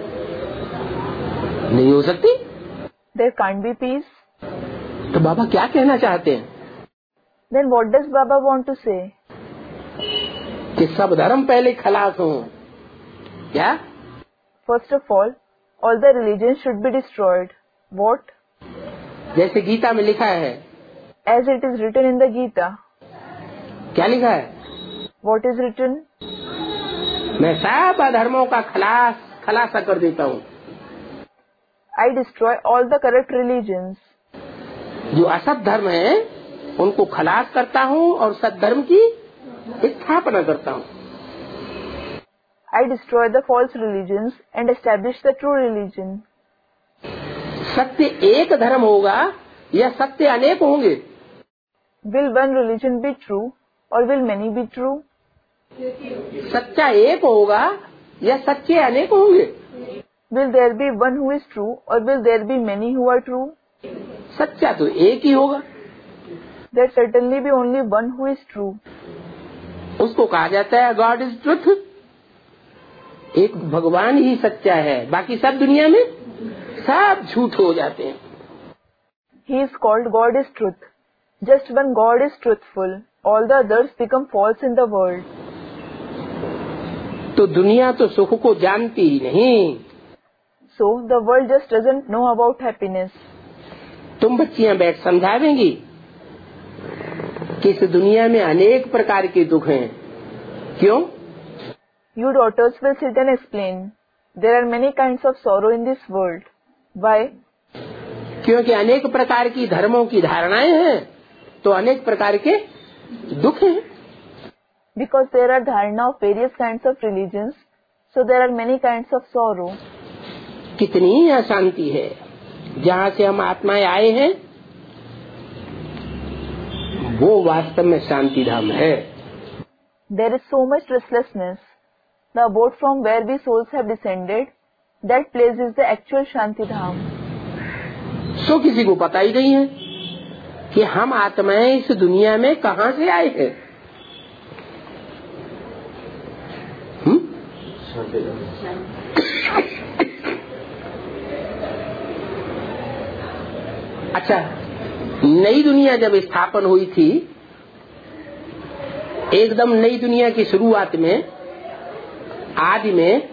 नहीं हो सकती। There can't be peace. तो बाबा क्या कहना चाहते हैं? Then what does Baba want to say? कि सब धर्म पहले खलास हों। क्या? First of all the religions should be destroyed. What? जैसे गीता में लिखा है। As it is written in the Gita. क्या लिखा है? What is written? मैं सब अधर्मों का खलासा कर देता हूँ। I destroy all the corrupt religions. जो असत धर्म है उनको खलास करता हूँ और सत धर्म की स्थापना करता हूँ। I destroy the false religions and establish the true religion. सत्य एक धर्म होगा या सत्य अनेक होंगे? Will one religion be true or will many be true? सच्चा एक होगा या सच्चे अनेक होंगे? Will there be one who is true or will there be many who are true? सच्चा तो एक ही होगा। There certainly be only one who is true. उसको कहा जाता है गॉड इज ट्रुथ। एक भगवान ही सच्चा है, बाकी सब दुनिया में सब झूठ हो जाते हैं। He is called God is truth. Just one God is truthful. All the others become false in the world. तो दुनिया तो सुख को जानती ही नहीं। So the world just doesn't know about happiness. तुम बच्चियां बैठ समझावेंगी कि इस दुनिया में अनेक प्रकार के दुख हैं। क्यों? You daughters will sit and explain. There are many kinds of sorrow in this world. Why? क्योंकि अनेक प्रकार की धर्मों की धारणाएं हैं तो अनेक प्रकार के दुख हैं। Because there are dharana of various kinds of religions, so there are many kinds of sorrow. कितनी अशांति है। जहाँ से हम आत्माएं आए हैं वो वास्तव में शांति धाम है। There is so much restlessness. The abode from where we souls have descended, that place is the actual Shanti Dham. सो किसी को पता ही नहीं है कि हम आत्माएं इस दुनिया में कहाँ से आए हैं। अच्छा, नई दुनिया जब स्थापन हुई थी, एकदम नई दुनिया की शुरुआत में, आदि में,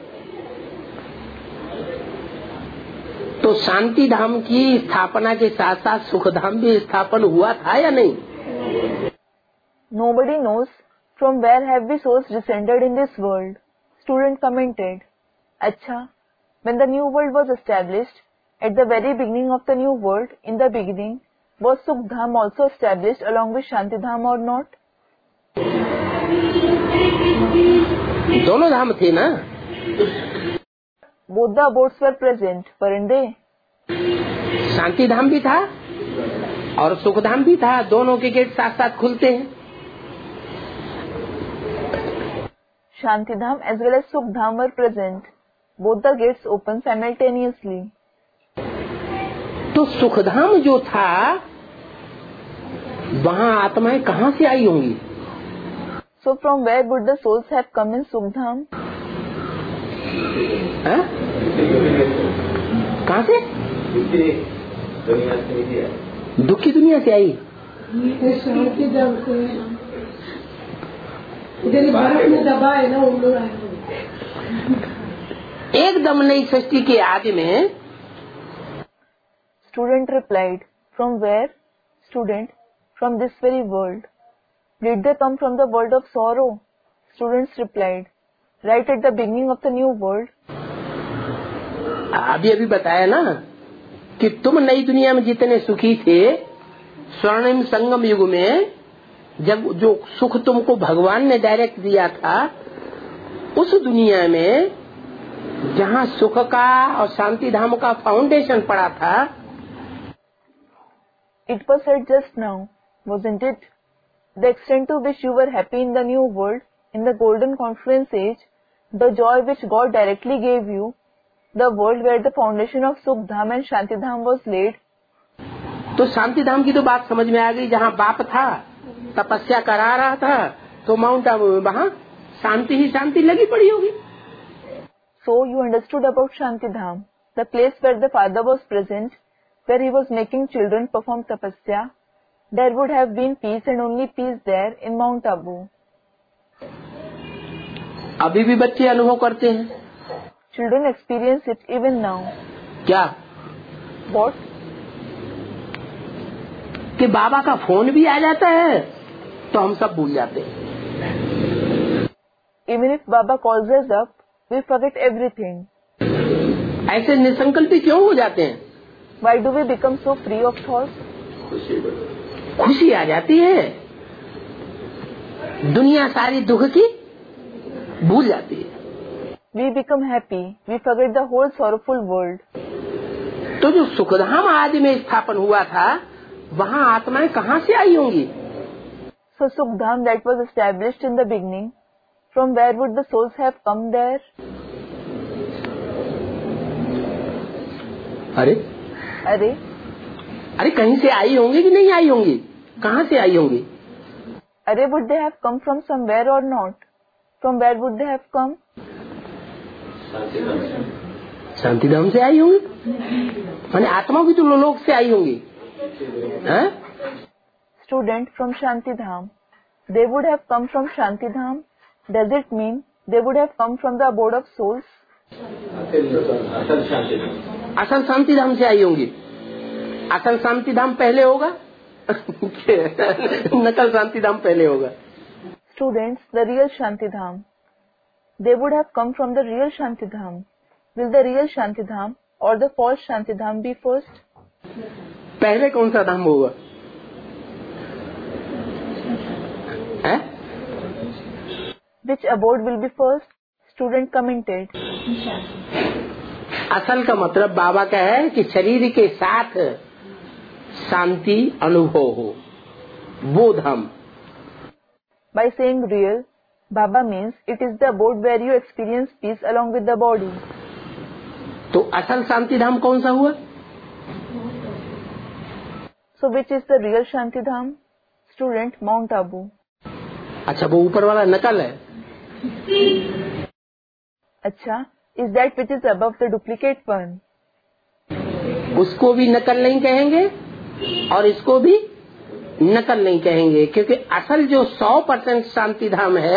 तो शांति धाम की स्थापना के साथ साथ सुख धाम भी स्थापन हुआ था या नहीं? Nobody knows from where have we souls descended in this world. Student commented, अच्छा, when the new world was established, at the very beginning of the new world, in the beginning, was Sukh Dham also established along with Shanti Dham or not? दोनों धाम थे ना? Both the abodes were present, weren't they? शांति धाम भी था और सुख धाम भी था। दोनों के गेट साथ साथ खुलते हैं। Shanti Dham as well as Sukh Dham were present. Both the gates open simultaneously. तो सुख धाम जो था वहाँ आत्माएं कहाँ से आई होंगी? So from where would the souls have come in Sukh Dham? कहाँ से? दुखी दुनिया से आई। शांति धाम से इधर भारत में दबा है ना उन लोग आए। एकदम नई सृष्टि के आदि में। Student replied, from where? Student, from this very world. Did they come from the world of sorrow? Students replied, right at the beginning of the new world. अभी अभी बताया ना कि तुम नई दुनिया में जितने सुखी थे, स्वर्णिम संगम युग में जब जो सुख तुमको भगवान ने डायरेक्ट दिया था, उस दुनिया में जहाँ सुख का और शांति धाम का फाउंडेशन पड़ा था, It was said just now, wasn't it? The extent to which you were happy in the new world, in the golden confluence age, the joy which God directly gave you, the world where the foundation of Sukh Dham and Shanti Dham was laid. तो शांति धाम की तो बात समझ में आ गई। जहाँ बाप था, तपस्या करा रहा था, तो माउंट आबू में वहाँ शांति ही शांति लगी पड़ी होगी। So you understood about Shantidham, the place where the father was present, where he was making children perform tapasya. There would have been peace and only peace there in Mount Abu. अभी भी बच्चे अनुभव करते हैं। Children experience it even now. क्या? What? कि बाबा का phone भी आ जाता है तो हम सब भूल जाते हैं। Even if Baba calls us up, we forget everything. ऐसे निसंकल्पी क्यों हो जाते हैं? Why do we become so free of thoughts? खुशी आ जाती है, दुनिया सारी दुख की भूल जाती है। We become happy. We forget the whole sorrowful world. तो जो सुखधाम आदि में स्थापन हुआ था, वहाँ आत्माएं कहाँ से आई होंगी? So Sukhdam that was established in the beginning, from where would the souls have come there? अरे कहीं से आई होंगी कि नहीं आई होंगी? कहाँ से आई होंगी? Are would they have come from somewhere or not? From where would they have come? Shantidham से आई होंगी, माने आत्मा भी तो लोक से आई होंगी। Student, from Shantidham. They would have come from Shantidham. Does it mean they would have come from the abode of souls? असल शांतिधाम से आई होंगी। असल शांतिधाम पहले होगा नकल शांतिधाम पहले होगा? Students, the real Shantidham. They would have come from the real Shantidham. Will the real Shantidham or the false Shantidham be first? पहले कौन सा धाम होगा? Which abode will be first? Student commented. असल का मतलब बाबा का है कि शरीर के साथ शांति अनुभव हो, वो धाम। By saying real, Baba means it is the abode where you experience peace along with the body. तो असल शांति धाम कौन सा हुआ? So which is the real Shantidham? Student, Mount Abu. अच्छा, वो ऊपर वाला नकल है। अच्छा, is that which is above the duplicate one? उसको भी नकल नहीं कहेंगे और इसको भी नकल नहीं कहेंगे, क्योंकि असल जो 100% शांति धाम है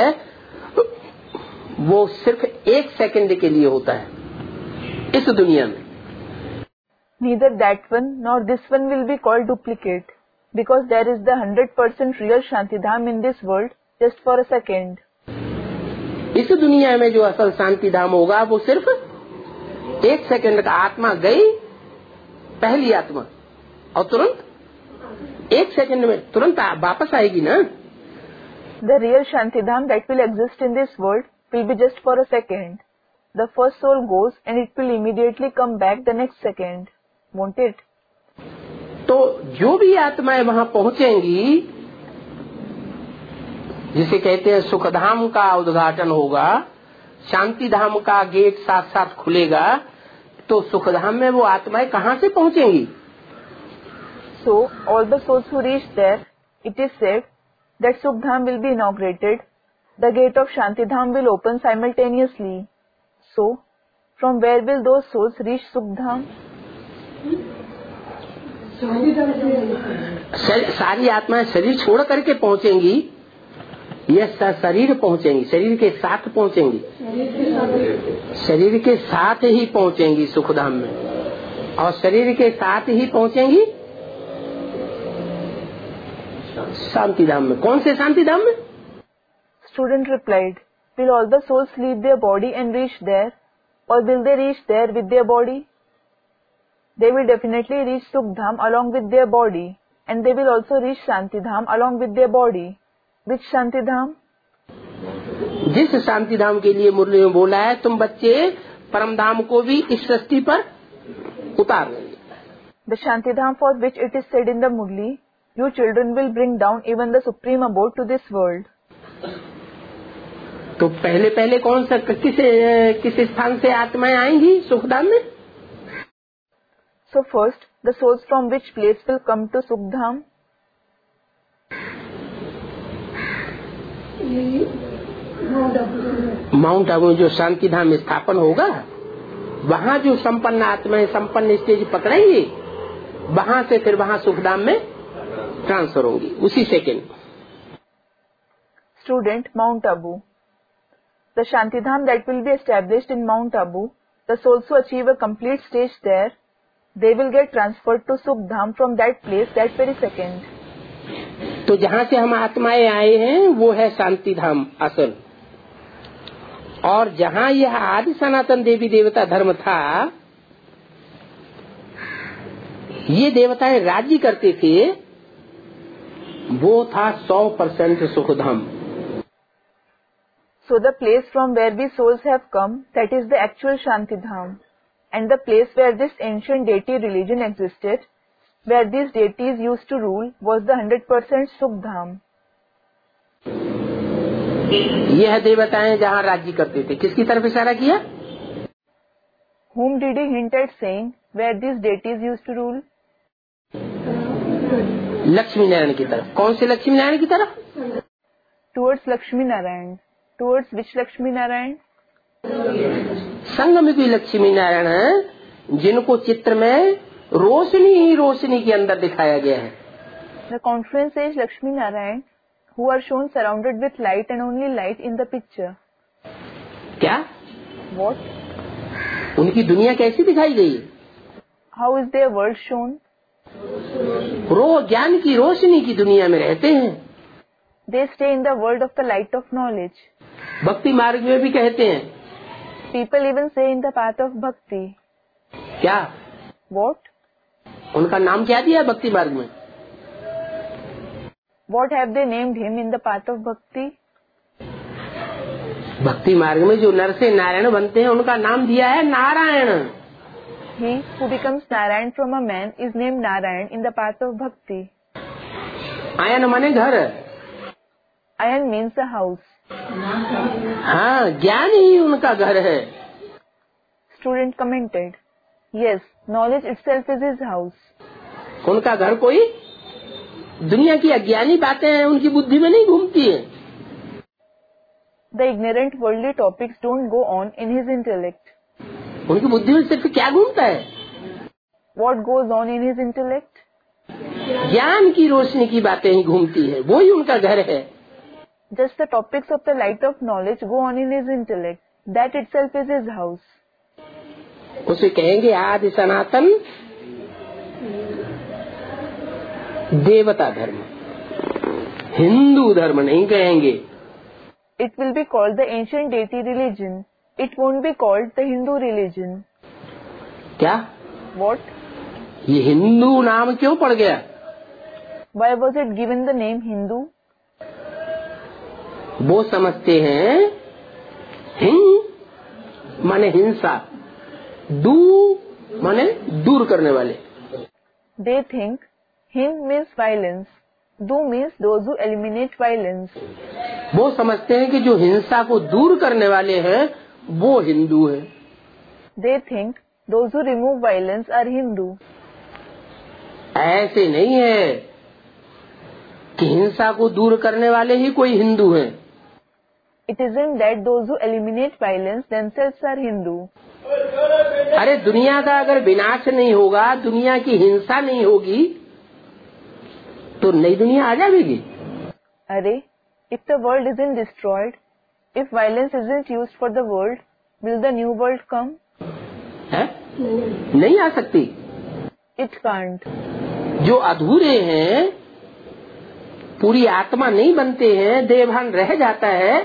वो सिर्फ 1 सेकंड के लिए होता है इस दुनिया में। Neither that one nor this one will be called duplicate, because there is the 100% real Shantidham in this world just for a second. इस दुनिया में जो असल शांति धाम होगा वो सिर्फ 1 सेकंड का। आत्मा गई, पहली आत्मा, और तुरंत 1 सेकंड में तुरंत वापस आएगी ना। The real Shantidham that will exist in this world will be just for a second. The first soul goes and it will immediately come back the next second, won't it? तो जो भी आत्माएं वहाँ पहुँचेंगी, जिसे कहते हैं सुखधाम का उद्घाटन होगा, शांति धाम का गेट साथ साथ खुलेगा, तो सुखधाम में वो आत्माएं कहाँ से पहुँचेंगी? So all the souls who reach there, it is said that Sukhdam will be inaugurated. The gate of Shantidham will open simultaneously. So, from where will those souls reach Sukhdam? सारी आत्माएं शरीर छोड़ करके पहुँचेंगी, ये शरीर पहुँचेंगी, शरीर के साथ पहुँचेंगी, शरीर के साथ ही पहुँचेंगी सुखधाम में, और शरीर के साथ ही पहुँचेंगी शांति धाम में। कौन से शांति धाम में? Student replied, will all the souls leave their body and reach there, or will they reach there with their body? They will definitely reach Sukhdam along with their body, and they will also reach Shantidham along with their body. Which Shantidham? जिस शांति धाम के लिए मुरली में बोला है, तुम बच्चे परम धाम को भी इस सृष्टि पर उतार देंगे। The Shantidham for which it is said in the Murli, you children will bring down even the supreme abode to this world. तो पहले पहले कौन सा किस स्थान से आत्माएं आएंगी सुखधाम में? So first, the souls from which place will come to Mount Abu में जो शांति धाम स्थापन होगा, वहाँ जो संपन्न आत्माएं संपन्न स्टेज पकड़ेंगी, वहाँ से फिर वहाँ सुखधाम में ट्रांसफर होंगी उसी second. Student, Mount Abu. The Shantidham that will be established in Mount Abu, the souls who achieve a complete stage there, they will get transferred to Sukhdam from that place that very second. तो जहाँ से हम आत्माएं आए हैं वो है शांति धाम असल, और जहाँ यह आदि सनातन देवी देवता धर्म था, ये देवताएं राज्य करते थे, वो था 100% Sukhdham. So the place from where we souls have come, that is the actual Shantidham, and the place where this ancient deity religion existed, where these deities used to rule, was the 100% Sukhdam. यह देवताएं जहाँ राज्य करते थे, किसकी तरफ इशारा किया? Whom did he hint at saying where these deities used to rule? Lakshmi Narayan की तरफ। कौन से लक्ष्मी नारायण की तरफ? Towards Lakshmi Narayan. Towards which Lakshmi Narayan? संगम की लक्ष्मी नारायण है, जिनको चित्र में रोशनी ही रोशनी के अंदर दिखाया गया है। The confluence is Lakshmi Narayan, who are shown surrounded with light and only light in the picture. क्या? What? उनकी दुनिया कैसी दिखाई गई है? How is their world shown? ज्ञान की रोशनी की दुनिया में रहते हैं। They stay in the world of the light of knowledge. भक्ति मार्ग में भी कहते हैं। People even say in the path of bhakti. क्या? What? उनका नाम क्या दिया भक्ति मार्ग में? What have they named him in the path of bhakti? भक्ति मार्ग में जो नर से नारायण बनते हैं, उनका नाम दिया है Narayan. He who becomes Narayan from a man is named Narayan in the path of bhakti. आयन माने घर। Ayan means a house. हाँ, ज्ञान ही उनका घर है। Student commented, yes, knowledge itself is his house. उनका घर कोई दुनिया की अज्ञानी बातें हैं, उनकी बुद्धि में नहीं घूमती है। The ignorant worldly topics don't go on in his intellect. उनकी बुद्धि में सिर्फ क्या घूमता है? What goes on in his intellect? ज्ञान की रोशनी की बातें ही घूमती है, वो ही उनका घर है। Just the topics of the light of knowledge go on in his intellect. That itself is his house. उसे कहेंगे आदि सनातन देवता धर्म, हिंदू धर्म नहीं कहेंगे। It will be called the ancient deity religion. It won't be called the Hindu religion. क्या? What? ये हिंदू नाम क्यों पड़ गया? Why was it given the name Hindu? वो समझते हैं हिंग माने हिंसा, दू माने दूर करने वाले। They think Hing means violence. Du means those who eliminate violence. वो समझते हैं कि जो हिंसा को दूर करने वाले हैं वो हिंदू है। They think those who remove violence are Hindu. ऐसे नहीं है कि हिंसा को दूर करने वाले ही कोई हिंदू हैं। It isn't that those who eliminate violence themselves are Hindu. अरे दुनिया का अगर विनाश नहीं होगा, दुनिया की हिंसा नहीं होगी, तो नई दुनिया आ जाएगी। अरे, if the world isn't destroyed, if violence isn't used for the world, will the new world come? है? नहीं आ सकती। It can't. जो अधूरे हैं, पूरी आत्मा नहीं बनते हैं, देहभान रह जाता है,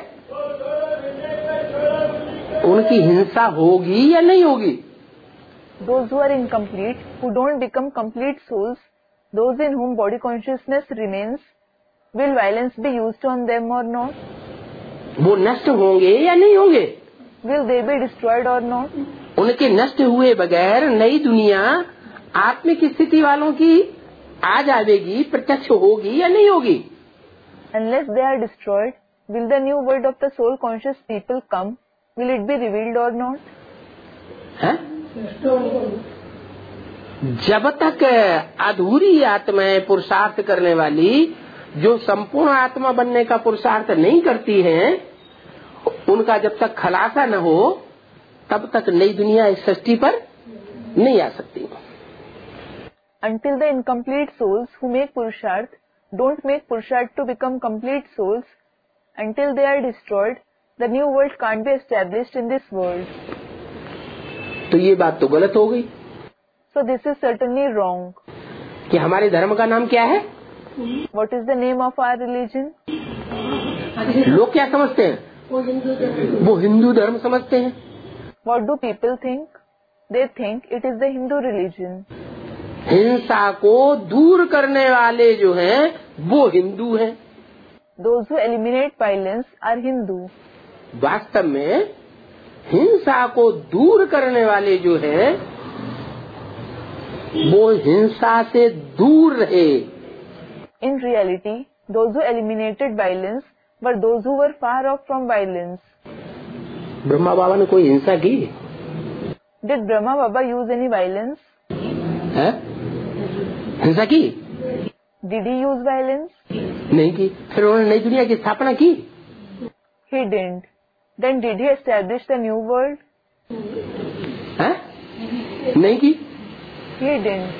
उनकी हिंसा होगी या नहीं होगी? Those who are incomplete, who don't become complete souls, those in whom body consciousness remains, will violence be used on them or not? वो नष्ट होंगे या नहीं होंगे? Will they be destroyed or not? उनके नष्ट हुए बगैर नई दुनिया आत्मिक स्थिति वालों की आ जाएगी, प्रत्यक्ष होगी या नहीं होगी? Unless they are destroyed, will the new world of the soul conscious people come? Will it be revealed or not? है? जब तक अधूरी आत्माएं पुरुषार्थ करने वाली जो संपूर्ण आत्मा बनने का पुरुषार्थ नहीं करती हैं, उनका जब तक खलासा न हो तब तक नई दुनिया इस सृष्टि पर नहीं आ सकती। Until the incomplete souls who make Purusharth don't make Purusharth to become complete souls, until they are destroyed, the new world can't be established in this world. तो ये बात तो गलत हो गई। So this is certainly wrong. कि हमारे धर्म का नाम क्या है? What is the name of our religion? लोग क्या समझते हैं? वो हिंदू धर्म समझते हैं। What do people think? They think it is the Hindu religion. हिंसा को दूर करने वाले जो हैं वो हिंदू हैं। Those who eliminate violence are Hindu. वास्तव में हिंसा को दूर करने वाले जो हैं वो हिंसा से दूर रहे। In reality, those who eliminated violence were those who were far off from violence. Brahma बाबा ने कोई हिंसा की? Did Brahma Baba use any violence? है? हिंसा की? Did he use violence? नहीं की। फिर उन्होंने नई दुनिया की स्थापना की? He didn't. Then did he establish the new world? है? नहीं की। He didn't.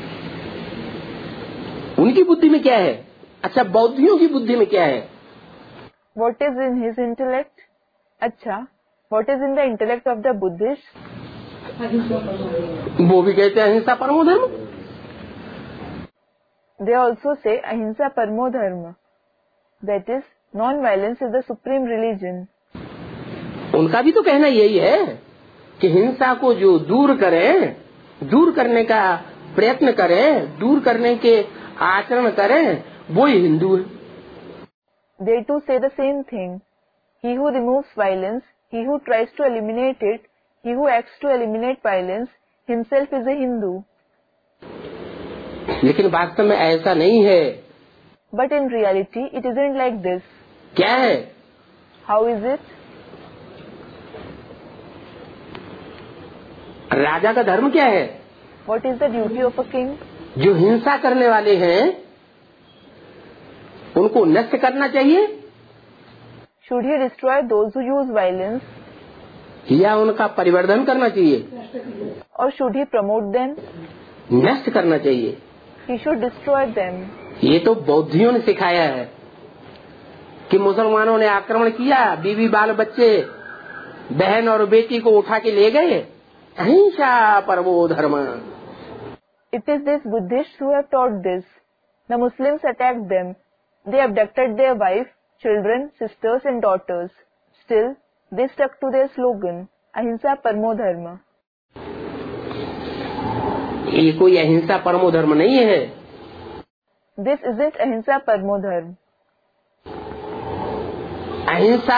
उनकी बुद्धि में क्या है? अच्छा, बौद्धियों की बुद्धि में क्या है? What is in his intellect? अच्छा, what is in the intellect of the Buddhists? वो भी कहते हैं अहिंसा परमो धर्म। They also say Ahimsa Paramo Dharma. That is, non-violence is the supreme religion. उनका भी तो कहना यही है कि हिंसा को जो दूर करें, दूर करने का प्रयत्न करें, दूर करने के आचरण करें, वो ही हिंदू है। They too say the same thing. He who removes violence, he who tries to eliminate it, he who acts to eliminate violence, himself is a Hindu. लेकिन वास्तव में ऐसा नहीं है। But in reality, it isn't like this. क्या है? How is it? राजा का धर्म क्या है? What is the duty of a king? जो हिंसा करने वाले हैं उनको नष्ट करना चाहिए Should he destroy those who use violence? या उनका परिवर्धन करना चाहिए? Or should he promote them? नष्ट करना चाहिए। He should destroy them. ये तो बौद्धियों ने सिखाया है कि मुसलमानों ने आक्रमण किया, बीवी बाल बच्चे बहन और बेटी को उठा के ले गए, अहिंसा परमो धर्म। It is these Buddhists who have taught this. The Muslims attacked them. They abducted their wife, children, sisters and daughters. Still, they stuck to their slogan, Ahimsa Paramo Dharma. ये कोई अहिंसा परमो धर्म नहीं है। This isn't Ahimsa Paramo Dharma. अहिंसा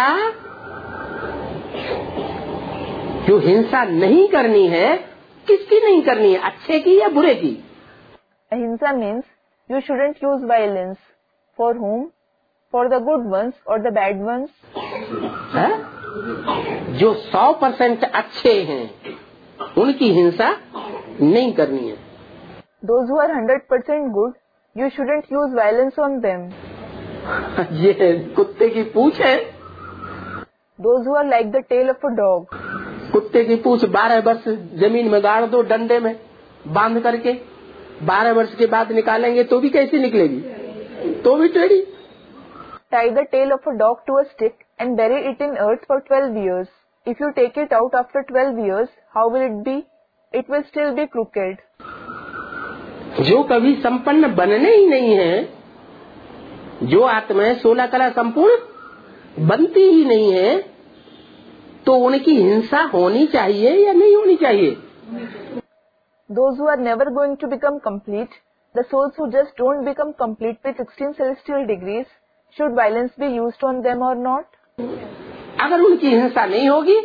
जो हिंसा नहीं करनी है, किसकी नहीं करनी है? अच्छे की या बुरे की? Ahimsa means you shouldn't use violence. For whom? For the good ones or the bad ones? है? जो 100% अच्छे हैं उनकी हिंसा नहीं करनी है। Those who are 100% good, you shouldn't use violence on them. ये कुत्ते की पूंछ है। Those who are like the tail of a dog. कुत्ते की पूंछ 12 वर्ष जमीन में गाड़ दो डंडे में बांध करके, 12 वर्ष के बाद निकालेंगे तो भी कैसी निकलेगी? तो भी टेढ़ी। Tie the tail of a dog to a stick and bury it in earth for 12 years. If you take it out after 12 years, how will it be? It will still be crooked. जो कभी संपन्न बनने ही नहीं है, जो आत्माएं 16 कला संपूर्ण बनती ही नहीं है, तो उनकी हिंसा होनी चाहिए या नहीं होनी चाहिए? Those who are never going to become complete, the souls who just don't become complete with 16 celestial degrees, should violence be used on them or not? अगर उनकी हिंसा नहीं होगी,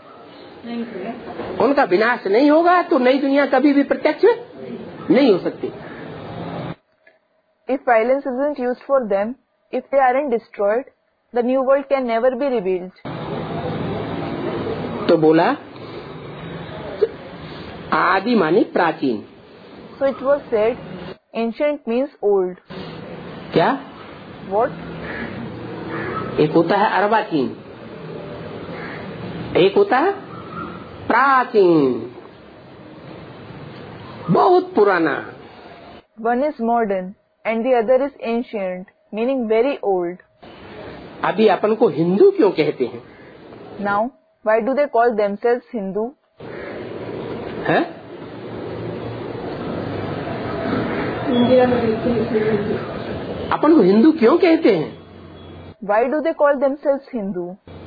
उनका विनाश नहीं होगा, तो नई दुनिया कभी भी प्रत्यक्ष नहीं हो सकती। If violence isn't used for them, if they aren't destroyed, the new world can never be revealed. तो बोला आदि मानी प्राचीन। So it was said, ancient means old. क्या? What? एक होता है अर्वाचीन। एक होता है प्राचीन, बहुत पुराना. One is modern and the other is ancient, meaning very old. अभी अपन को हिंदू क्यों कहते हैं? Now, why do they call themselves Hindu? है? इंडिया में रहते हैं अपन को हिंदू क्यों कहते हैं? Why do they call themselves Hindu?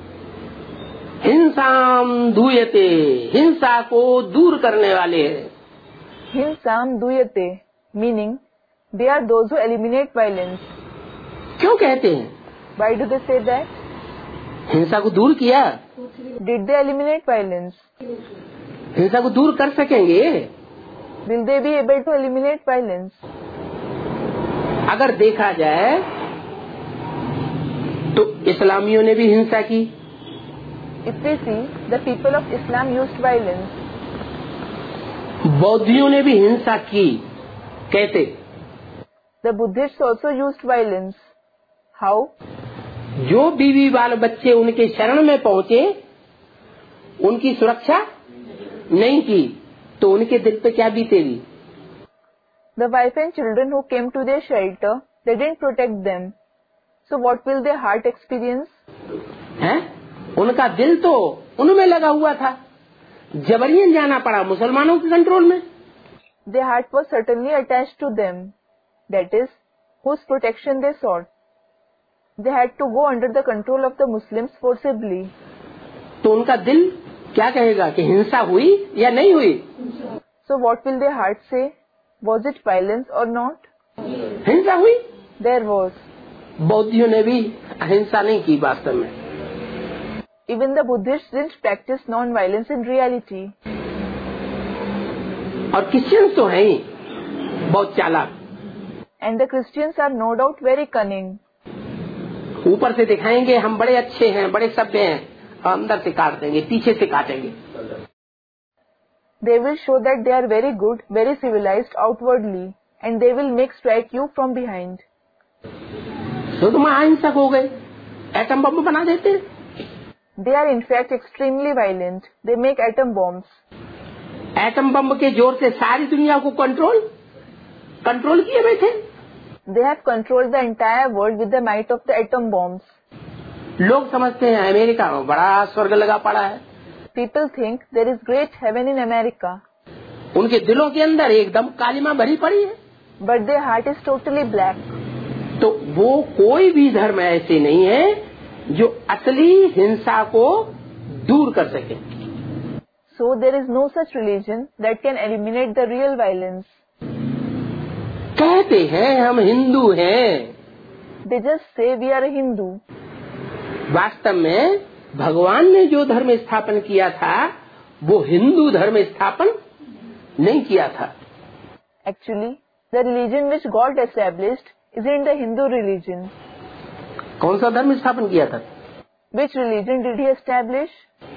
हिंसाम दूयते, हिंसा को दूर करने वाले हैं. Hinsam duyate, meaning they are those who eliminate violence. क्यों कहते हैं? Why do they say that? हिंसा को दूर किया. Did they eliminate violence? हिंसा को दूर कर सकेंगे? Will they be able to eliminate violence? अगर देखा जाए तो इस्लामियों ने भी हिंसा की. If we see, the people of Islam used violence. बौद्धियों ने भी हिंसा की. कैसे? The Buddhists also used violence. How? जो बीवी बाल बच्चे उनके शरण में पहुंचे, उनकी सुरक्षा नहीं की, तो उनके दिल पे क्या बीतेगी? The wife and children who came to their shelter, they didn't protect them. So what will their heart experience? हैं? उनका दिल तो उनमें लगा हुआ था. जबरियन जाना पड़ा मुसलमानों के कंट्रोल में. Their heart was certainly attached to them. That is, whose protection they sought. They had to go under the control of the Muslims forcibly. तो उनका दिल क्या कहेगा कि हिंसा हुई या नहीं हुई? So what will their heart say? Was it violence or not? हिंसा हुई. There was. बौद्धियों ने भी अहिंसा नहीं की वास्तव में. Even the Buddhists didn't practice non-violence in reality. और क्रिश्चियंस तो हैं ही बहुत चालाक. And the Christians are no doubt very cunning. ऊपर से दिखाएंगे हम बड़े अच्छे हैं, बड़े सभ्य हैं, और अंदर से काट देंगे, पीछे से काटेंगे. They will show that they are very good, very civilized outwardly, and they will make strike you from behind. शुद्ध महाहिंसक हो गए, एटम बम बना देते. They are in fact extremely violent. They make atom bombs. Atom bomb के जोर से सारी दुनिया को कंट्रोल किए बैठे. They have controlled the entire world with the might of the atom bombs. लोग समझते हैं अमेरिका में बड़ा स्वर्ग लगा पड़ा है. People think there is great heaven in America. उनके दिलों के अंदर एकदम कालिमा भरी पड़ी है. But their heart is totally black. तो वो कोई भी धर्म ऐसे नहीं है जो असली हिंसा को दूर कर सके. So there is no such religion that can eliminate the real violence. कहते हैं हम हिंदू हैं. They just say we are a Hindu. वास्तव में भगवान ने जो धर्म स्थापन किया था वो हिंदू धर्म स्थापन नहीं किया था. Actually, the religion which God established isn't the Hindu religion. कौन सा धर्म स्थापन किया था? Which religion did he establish?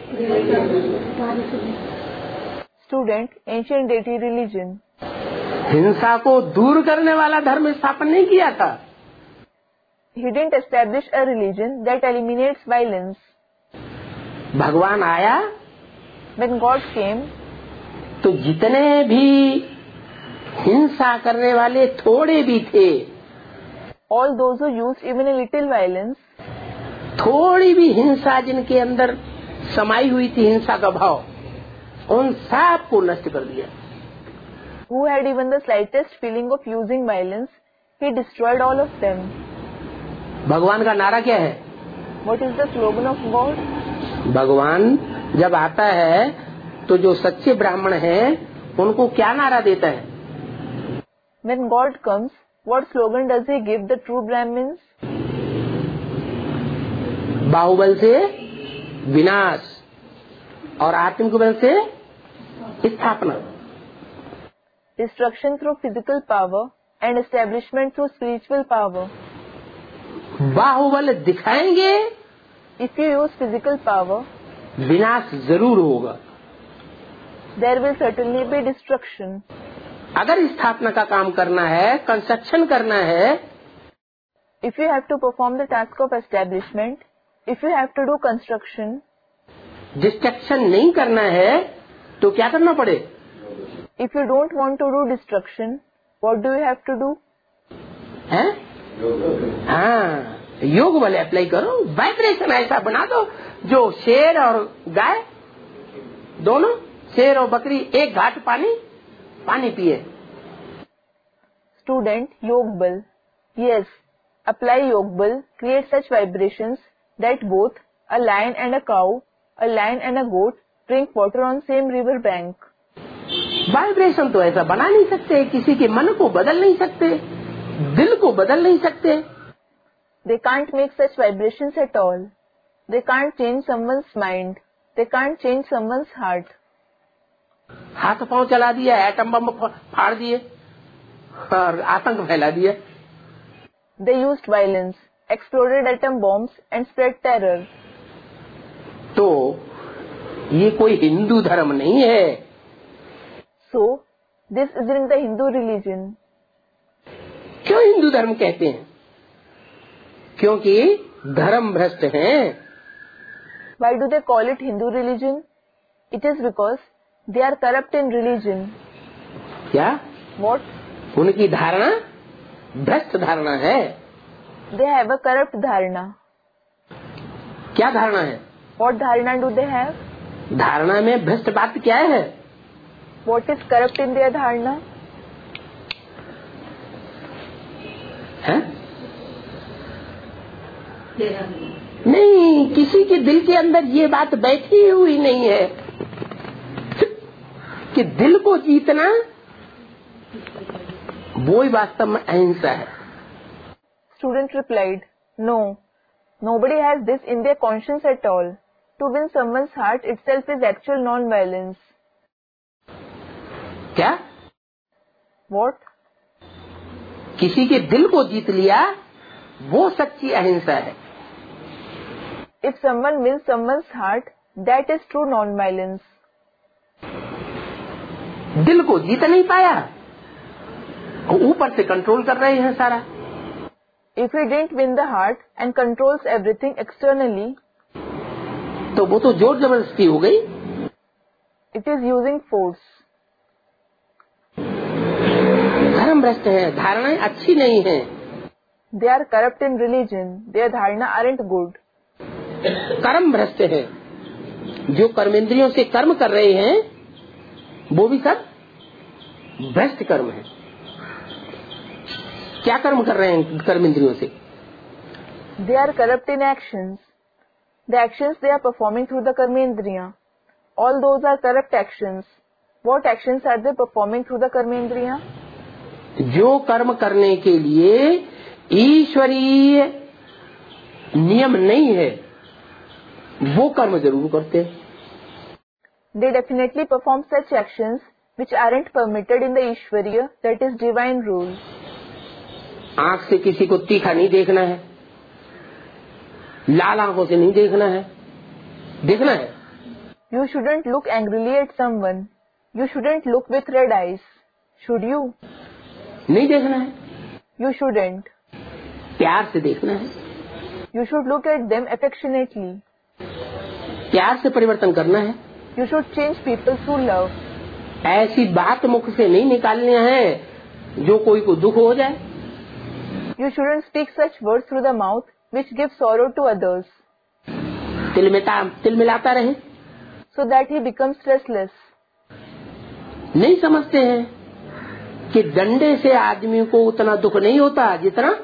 Student, ancient deity religion. हिंसा को दूर करने वाला धर्म स्थापन नहीं किया था. He didn't establish a religion that eliminates violence. भगवान आया When God came, तो जितने भी हिंसा करने वाले थोड़े भी थे, all those who used even a little violence, थोड़ी भी हिंसा जिनके अंदर समाई हुई थी हिंसा का भाव, उन सब को नष्ट कर दिया. who had even the slightest feeling of using violence, he destroyed all of them. भगवान का नारा क्या है? What is the slogan of God? भगवान जब आता है तो जो सच्चे ब्राह्मण हैं उनको क्या नारा देता है? When God comes, what slogan does he give the true Brahmins? बाहुबल से विनाश और आत्मिक बल से स्थापना. Destruction through physical power and establishment through spiritual power. बाहुबल दिखाएंगे, If you use physical power, विनाश जरूर होगा. there will certainly be destruction. अगर स्थापना का काम करना है, कंस्ट्रक्शन करना है, If you have to perform the task of establishment, if you have to do construction, destruction नहीं करना है तो क्या करना पड़े? If you don't want to do destruction, what do you have to do? हैं? हाँ, योग बल अप्लाई करो, वाइब्रेशन ऐसा बना दो जो शेर और गाय दोनों, शेर और बकरी एक घाट पानी पिए। Student, Yog Bal. Yes, apply Yog Bal, create such vibrations that both a lion and a cow, a lion and a goat drink water on same river bank. Vibration तो ऐसा बना नहीं सकते, किसी के मन को बदल नहीं सकते, दिल को बदल नहीं सकते। They can't make such vibrations at all. They can't change someone's mind. They can't change someone's heart. हाथ पांव चला दिया, एटम बम फाड़ दिए और आतंक फैला दिया। They used violence, exploded atom bombs and spread terror. तो ये कोई हिंदू धर्म नहीं है। So, this isn't the Hindu religion. क्यों हिंदू धर्म कहते हैं? क्योंकि धर्म भ्रष्ट हैं। Why do they call it Hindu religion? It is because they are corrupt in religion. क्या? What? उनकी धारणा भ्रष्ट धारणा है। They have a corrupt dharana. क्या धारणा है? What dharana do they have? धारणा में भ्रष्ट बात क्या है? What is corrupt in their dharana? है? नहीं, किसी के दिल के अंदर ये बात बैठी हुई नहीं है कि दिल को जीतना वो ही वास्तव में अहिंसा है। Student replied, No, nobody has this in their conscience at all. To win someone's heart itself is actual non-violence. क्या? What? किसी के दिल को जीत लिया वो सच्ची अहिंसा है। If someone wins someone's heart, that is true non-violence. दिल को जीत नहीं पाया, ऊपर से कंट्रोल कर रहे हैं सारा। If he didn't win the heart and controls everything externally, तो वो तो जोर जबरदस्ती हो गई। it is using force. धर्म भ्रष्ट है, धारणाएं अच्छी नहीं है। They are corrupt in religion. Their dharana aren't good. कर्म भ्रष्ट है, जो कर्मेंद्रियों से कर्म कर रहे हैं वो भी सब भ्रष्ट कर्म है। क्या कर्म कर रहे हैं कर्मेंद्रियों से? They are corrupt in actions. The actions they are performing through the karmendriya. All those are corrupt actions. What actions are they performing through the karmendriya? जो कर्म करने के लिए ईश्वरीय नियम नहीं है वो कर्म जरूर करते हैं। They definitely perform such actions which aren't permitted in the Ishvariya, that is divine rule. आंख से किसी को तीखा नहीं देखना है, लाल आंखों से नहीं देखना है, देखना है। You shouldn't look angrily at someone. You shouldn't look with red eyes. Should you? नहीं देखना है। You shouldn't. प्यार से देखना है। You should look at them affectionately. प्यार से परिवर्तन करना है। You should change people through love. ऐसी बात मुख से नहीं निकालनी है जो कोई को दुख हो जाए। You shouldn't speak such words through the mouth which give sorrow to others, तिल मिलाता रहे। so that he becomes restless. नहीं समझते हैं कि डंडे से आदमी को उतना दुख नहीं होता जितना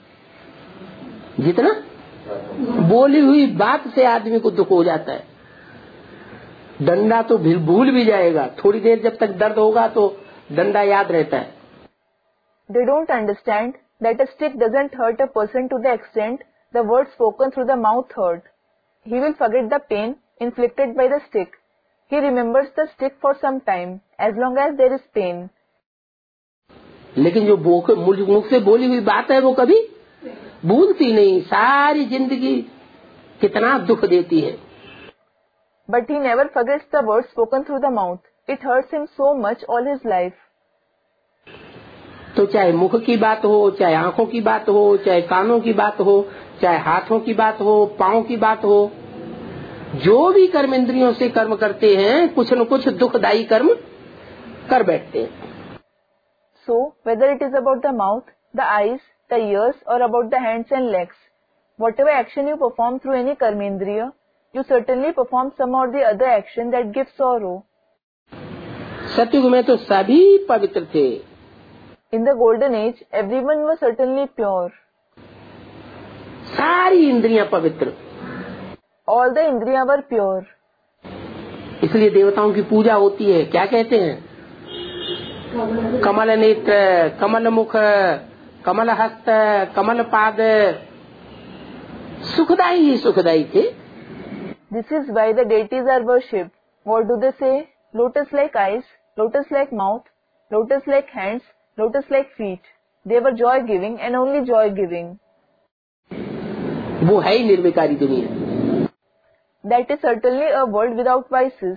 जितना बोली हुई बात से आदमी को दुख हो जाता है। डंडा तो भूल भी जाएगा, थोड़ी देर जब तक दर्द होगा तो डंडा याद रहता है। They don't understand that a stick doesn't hurt a person to the extent the words spoken through the mouth hurt. He will forget the pain inflicted by the stick. He remembers the stick for some time, as long as there is pain. लेकिन जो मुख से बोली हुई बात है वो कभी भूलती नहीं, सारी जिंदगी कितना दुख देती है। But he never forgets the words spoken through the mouth. It hurts him so much all his life. तो चाहे मुख की बात हो, चाहे आंखों की बात हो, चाहे कानों की बात हो, चाहे हाथों की बात हो, पांव की बात हो, जो भी कर्म इंद्रियों से कर्म करते हैं कुछ न कुछ दुखदायी कर्म कर बैठते हैं। So, whether it is about the mouth, the eyes, the ears or about the hands and legs, whatever action you perform through any karmendriya, you certainly perform some or the other action that gives sorrow. सतयुग में तो सभी पवित्र थे। In the golden age, everyone was certainly pure. सारी इंद्रियां पवित्र, All the indriya were pure. इसलिए देवताओं की पूजा होती है। क्या कहते हैं? कमल नेत्र, कमल मुख, कमल हस्त, कमल पाद, सुखदाई ही सुखदाई थे। This is why the deities are worshipped. What do they say? Lotus-like eyes, lotus-like mouth, lotus-like hands, lotus-like feet. They were joy-giving and only joy-giving. वो है ही निर्विकारी दुनिया। That is certainly a world without vices.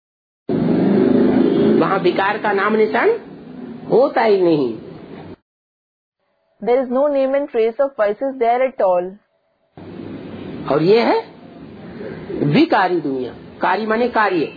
वहाँ विकार का नाम निशान होता ही नहीं। There is no name and trace of vices there at all. और ये है विकारी दुनिया। कारी माने कार्य,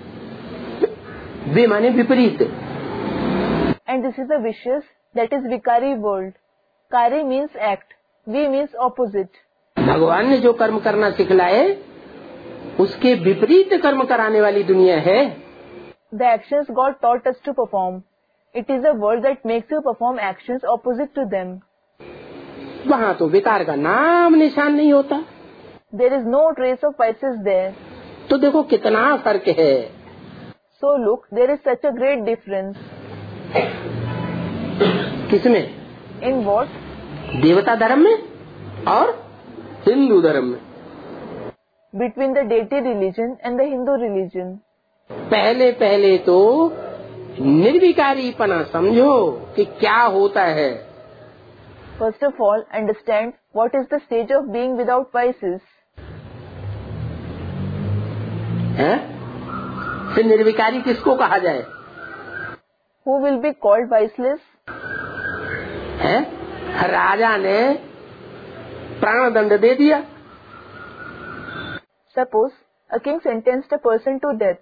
वे माने विपरीत। And this is a vicious, that is vikari world. Kari means act, vi means opposite. भगवान ने जो कर्म करना सिखलाए उसके विपरीत कर्म कराने वाली दुनिया है। The actions God taught us to perform. It is a world that makes you perform actions opposite to them. वहाँ तो विकार का नाम निशान नहीं होता। There is no trace of vices there. तो देखो कितना फर्क है। So look, there is such a great difference. किसमें? In what? देवता धर्म में और हिंदू धर्म में। Between the deity religion and the Hindu religion. पहले पहले तो निर्विकारीपना समझो कि क्या होता है। First of all, understand what is the stage of being without vices. है? फिर निर्विकारी किसको कहा जाए? Who will be called viceless? है? राजा ने प्राण दंड दे दिया। Suppose a king sentenced a person to death.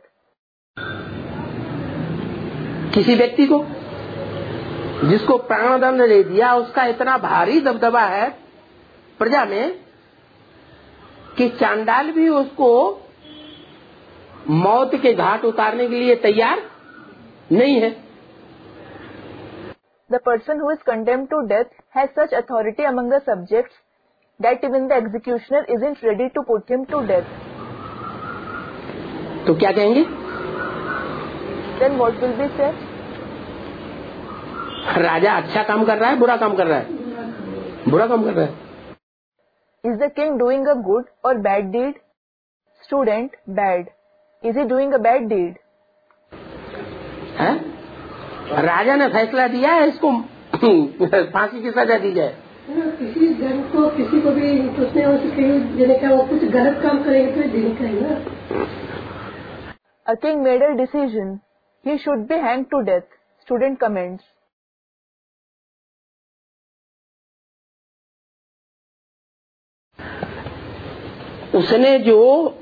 किसी व्यक्ति को जिसको प्राण दंड दे दिया, उसका इतना भारी दबदबा है प्रजा में कि चांडाल भी उसको मौत के घाट उतारने के लिए तैयार नहीं है। The person who is condemned to death has such authority among the subjects that even the executioner isn't ready to put him to death. तो क्या कहेंगे? Then what will be said? राजा अच्छा काम कर रहा है, बुरा काम कर रहा है? बुरा काम कर रहा है। Is the king doing a good or bad deed? Student, bad. Is he doing a bad deed? है? राजा ने फैसला दिया है इसको फांसी की सजा दी जाए। किसी जन को किसी को भी उसने देने का, वो कुछ गलत काम करेंगे तो देने का ही ना। A king made a decision. He should be hanged to death. Student comments. उसने जो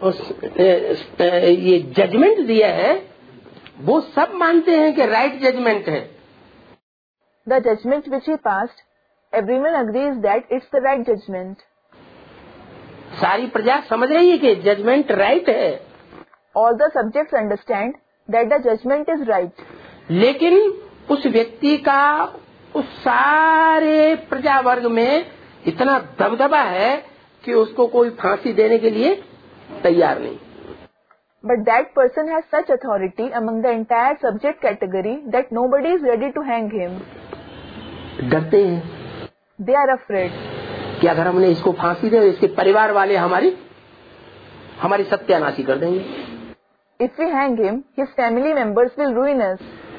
ये जजमेंट दिया है वो सब मानते हैं कि राइट जजमेंट है। The judgment which he passed, everyone agrees that it's the right judgment. सारी प्रजा समझ रही है कि जजमेंट राइट है। All the subjects understand that the judgment is right. लेकिन उस व्यक्ति का उस सारे प्रजा वर्ग में इतना दबदबा है कि उसको कोई फांसी देने के लिए तैयार नहीं। But that person has such authority among the entire subject category that nobody is ready to hang him. डरते हैं। They are afraid. कि अगर हमने इसको फांसी दे इसके परिवार वाले हमारी सत्यानाशी कर देंगे। If we hang him, his family members will ruin us.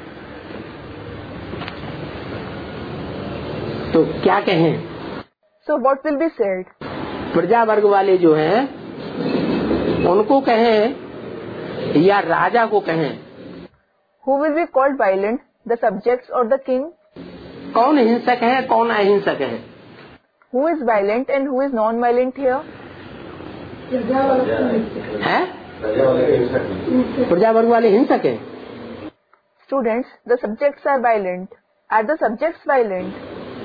तो क्या कहें? So what will be said? प्रजा वर्ग वाले जो हैं उनको कहें या राजा को कहें? Who will be called violent, the subjects or the king? कौन हिंसक है, कौन अहिंसक है? Who is violent and who is non-violent here? है? प्रजा वर्ग वाले हिंसक हैं। Students, the subjects are violent. Are the subjects violent?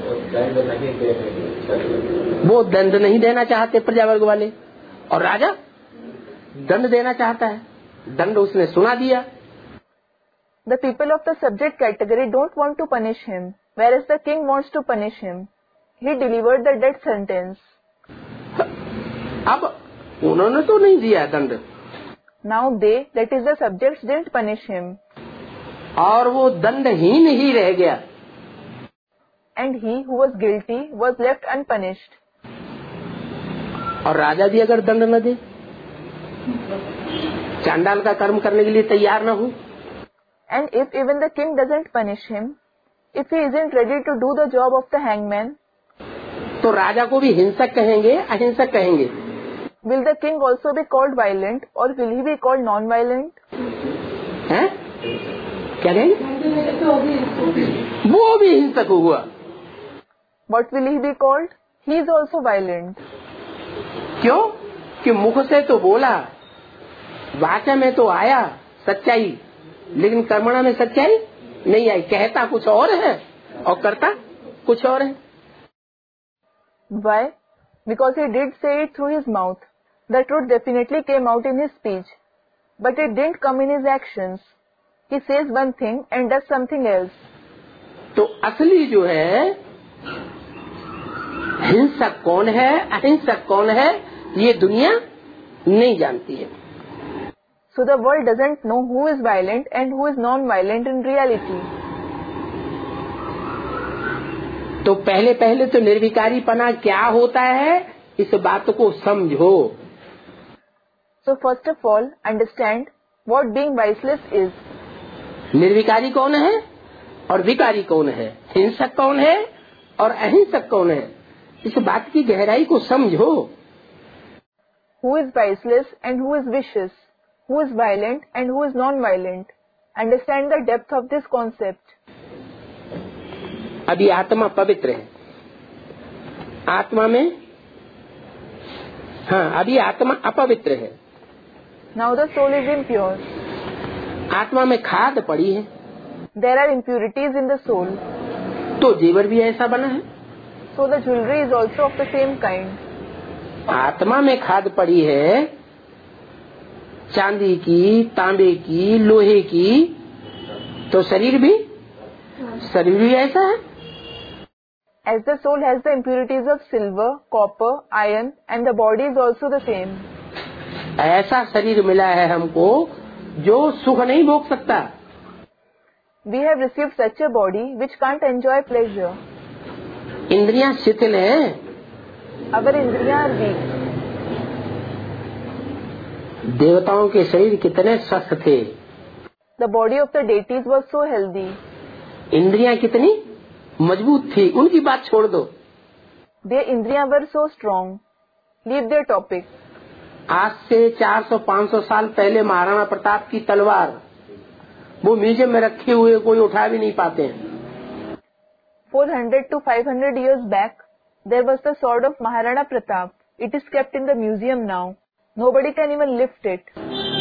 वो दंड नहीं देना चाहते प्रजा वर्ग वाले, और राजा दंड देना चाहता है, दंड उसने सुना दिया। The people of the subject category don't want to punish him, whereas the king wants to punish him. He delivered the death sentence. अब उन्होंने तो नहीं दिया दंड, Now they, that is the subjects, didn't punish him. और वो दंडहीन ही रह गया। And he who was guilty was left unpunished. और राजा भी अगर दंड न दे, चांडाल का कर्म करने के लिए तैयार न हो, And if even the king doesn't punish him, if he isn't ready to do the job of the hangman, तो राजा को भी हिंसक कहेंगे, अहिंसक कहेंगे। will the king also be called violent, or will he be called non-violent? हैं? क्या कहेंगे? वो भी हिंसक हुआ। What will he be called? He is also violent. क्यों? कि मुख से तो बोला, वाचा में तो आया सच्चाई, लेकिन कर्मणा में सच्चाई नहीं आई। कहता कुछ और है और करता कुछ और है। Why? Because he did say it through his mouth. The truth definitely came out in his speech, but it didn't come in his actions. He says one thing and does something else. तो असली जो है हिंसक कौन है, अहिंसक कौन है, ये दुनिया नहीं जानती है। So the world doesn't know who is violent and who is non-violent in reality. तो पहले पहले तो निर्विकारीपना क्या होता है, इस बात को समझो। So first of all, understand what being viceless is. निर्विकारी कौन है और विकारी कौन है, हिंसक कौन है और अहिंसक कौन है, इस बात की गहराई को समझो। Who is viceless and who is vicious? Who is violent and who is non-violent? Understand the depth of this concept. अभी आत्मा पवित्र है, आत्मा में, हाँ अभी आत्मा अपवित्र है। Now the soul is impure. आत्मा में खाद पड़ी है, There are impurities in the soul. तो जेवर भी ऐसा बना है। So the jewelry is also of the same kind. आत्मा में खाद पड़ी है, चांदी की, तांबे की, लोहे की, तो शरीर भी ऐसा है। As the soul has the impurities of silver, copper, iron, and the body is also the same. ऐसा शरीर मिला है हमको जो सुख नहीं भोग सकता। We have received such a body which can't enjoy pleasure. इंद्रियां शिथिल हैं। Our indriya are weak. देवताओं के शरीर कितने स्वस्थ थे, The body of the deities was so healthy. इंद्रियां कितनी मजबूत थी, उनकी बात छोड़ दो। Their indriya were so strong. Leave their topic. आज से 400-500 साल पहले महाराणा प्रताप की तलवार वो म्यूजियम में रखे हुए कोई उठा भी नहीं पाते हैं। 400 to 500 years back, there was the sword of Maharana Pratap. It is kept in the museum now. Nobody can even lift it.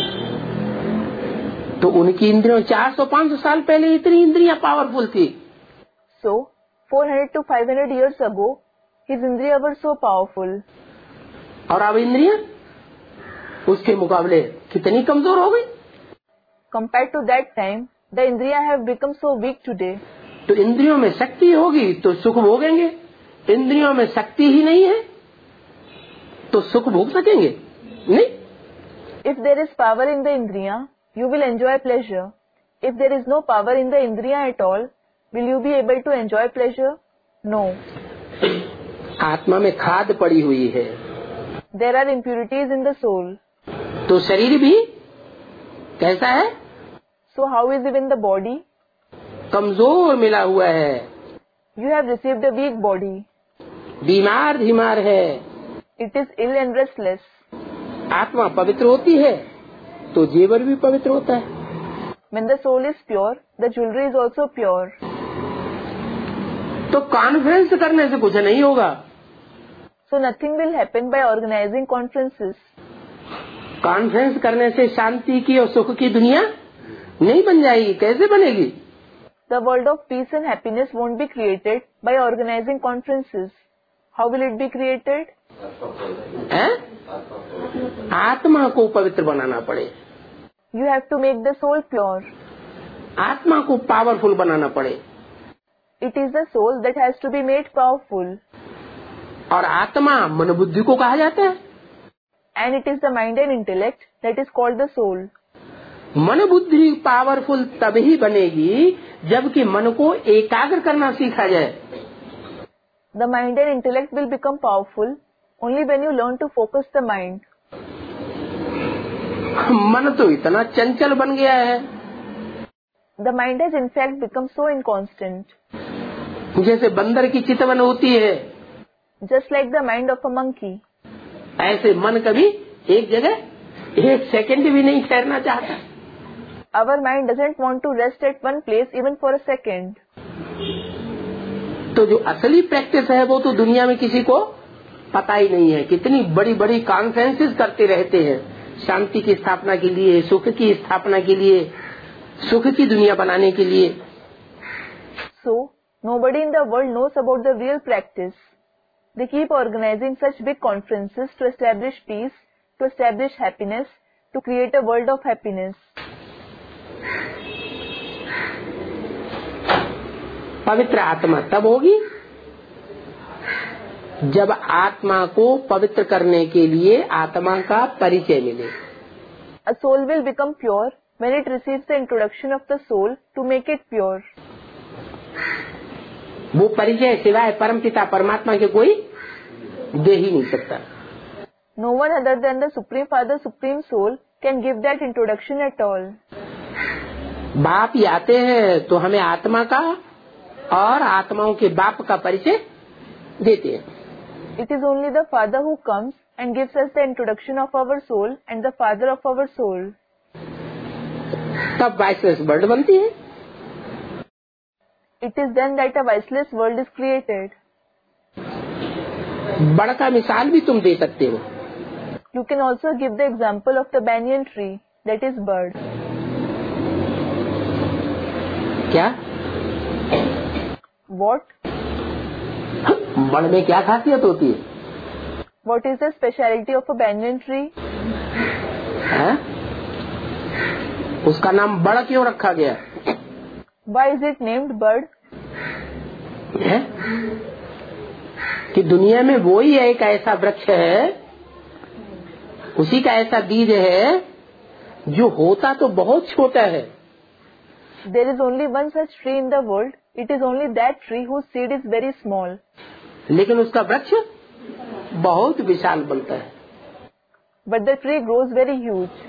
तो उनकी इंद्रियों 400-500 साल पहले इतनी इंद्रियां पावरफुल थी। So, 400 to 500 years ago, his indriya were so powerful. और अब इंद्रियां उसके मुकाबले कितनी कमजोर हो गई। Compared to that time, the indriya have become so weak today. तो इंद्रियों में शक्ति होगी तो सुख भोगेंगे, इंद्रियों में शक्ति ही नहीं है तो सुख भोग सकेंगे नहीं। If there is power in the indriya, you will enjoy pleasure. If there is no power in the indriya at all, will you be able to enjoy pleasure? No. आत्मा में खाद पड़ी हुई है, There are impurities in the soul. तो शरीर भी कैसा है, So how is even the body? कमजोर मिला हुआ है, You have received a weak body. बीमार धीमार है। It is ill and restless. आत्मा पवित्र होती है तो जेवर भी पवित्र होता है। When the soul is pure, the jewelry is also pure. तो कॉन्फ्रेंस करने से कुछ नहीं होगा। So nothing will happen by organizing conferences. Conference करने से शांति की और सुख की दुनिया नहीं बन जाएगी, कैसे बनेगी? The world of peace and happiness won't be created by organizing conferences. How will it be created? आत्मा को पवित्र बनाना पड़े। You have to make the soul pure. आत्मा को पावरफुल बनाना पड़े। It is the soul that has to be made powerful. और आत्मा मन बुद्धि को कहा जाता है। And it is the mind and intellect that is called the soul. मन बुद्धि पावरफुल तभी बनेगी जबकि मन को एकाग्र करना सीखा जाए। The mind and intellect will become powerful only when you learn to focus the mind. मन तो इतना चंचल बन गया है। The mind has in fact become so inconstant. जैसे बंदर की चितवन होती है, Just like the mind of a monkey. ऐसे मन कभी एक जगह एक सेकंड भी नहीं ठहरना चाहता। Our mind doesn't want to rest at one place even for a second. तो जो असली प्रैक्टिस है वो तो दुनिया में किसी को पता ही नहीं है। कितनी बड़ी बड़ी कॉन्फ्रेंसेस करते रहते हैं शांति की स्थापना के लिए, सुख की स्थापना के लिए, सुख की दुनिया बनाने के लिए। So, nobody in the world knows about the real practice. They keep organizing such big conferences to establish peace, to establish happiness, to create a world of happiness. पवित्र आत्मा तब होगी जब आत्मा को पवित्र करने के लिए आत्मा का परिचय मिले। A soul will become pure when it receives the introduction of the soul to make it pure. वो परिचय सिवाय परमपिता परमात्मा के कोई दे ही नहीं सकता। No one other than the Supreme Father, Supreme Soul can give that introduction at all. बाप ही आते हैं तो हमें आत्मा का और आत्माओं के बाप का परिचय देते हैं। It is only the Father who comes and gives us the introduction of our soul and the Father of our soul. तब वाइसलेस वर्ल्ड बनती है। It is then that a viceless world is created. बड़ का मिसाल भी तुम दे सकते हो। You can also give the example of the banyan tree, that is bird. क्या? What? बड़ में क्या खासियत होती है? What is the speciality of a banyan tree? है? उसका नाम बड़ क्यों रखा गया? Why is it named bird? है? कि दुनिया में वो ही एक ऐसा वृक्ष है, उसी का ऐसा बीज है जो होता तो बहुत छोटा है। There is only one such tree in the world. It is only that tree whose seed is very small. लेकिन उसका वृक्ष बहुत विशाल बनता है। But the tree grows very huge.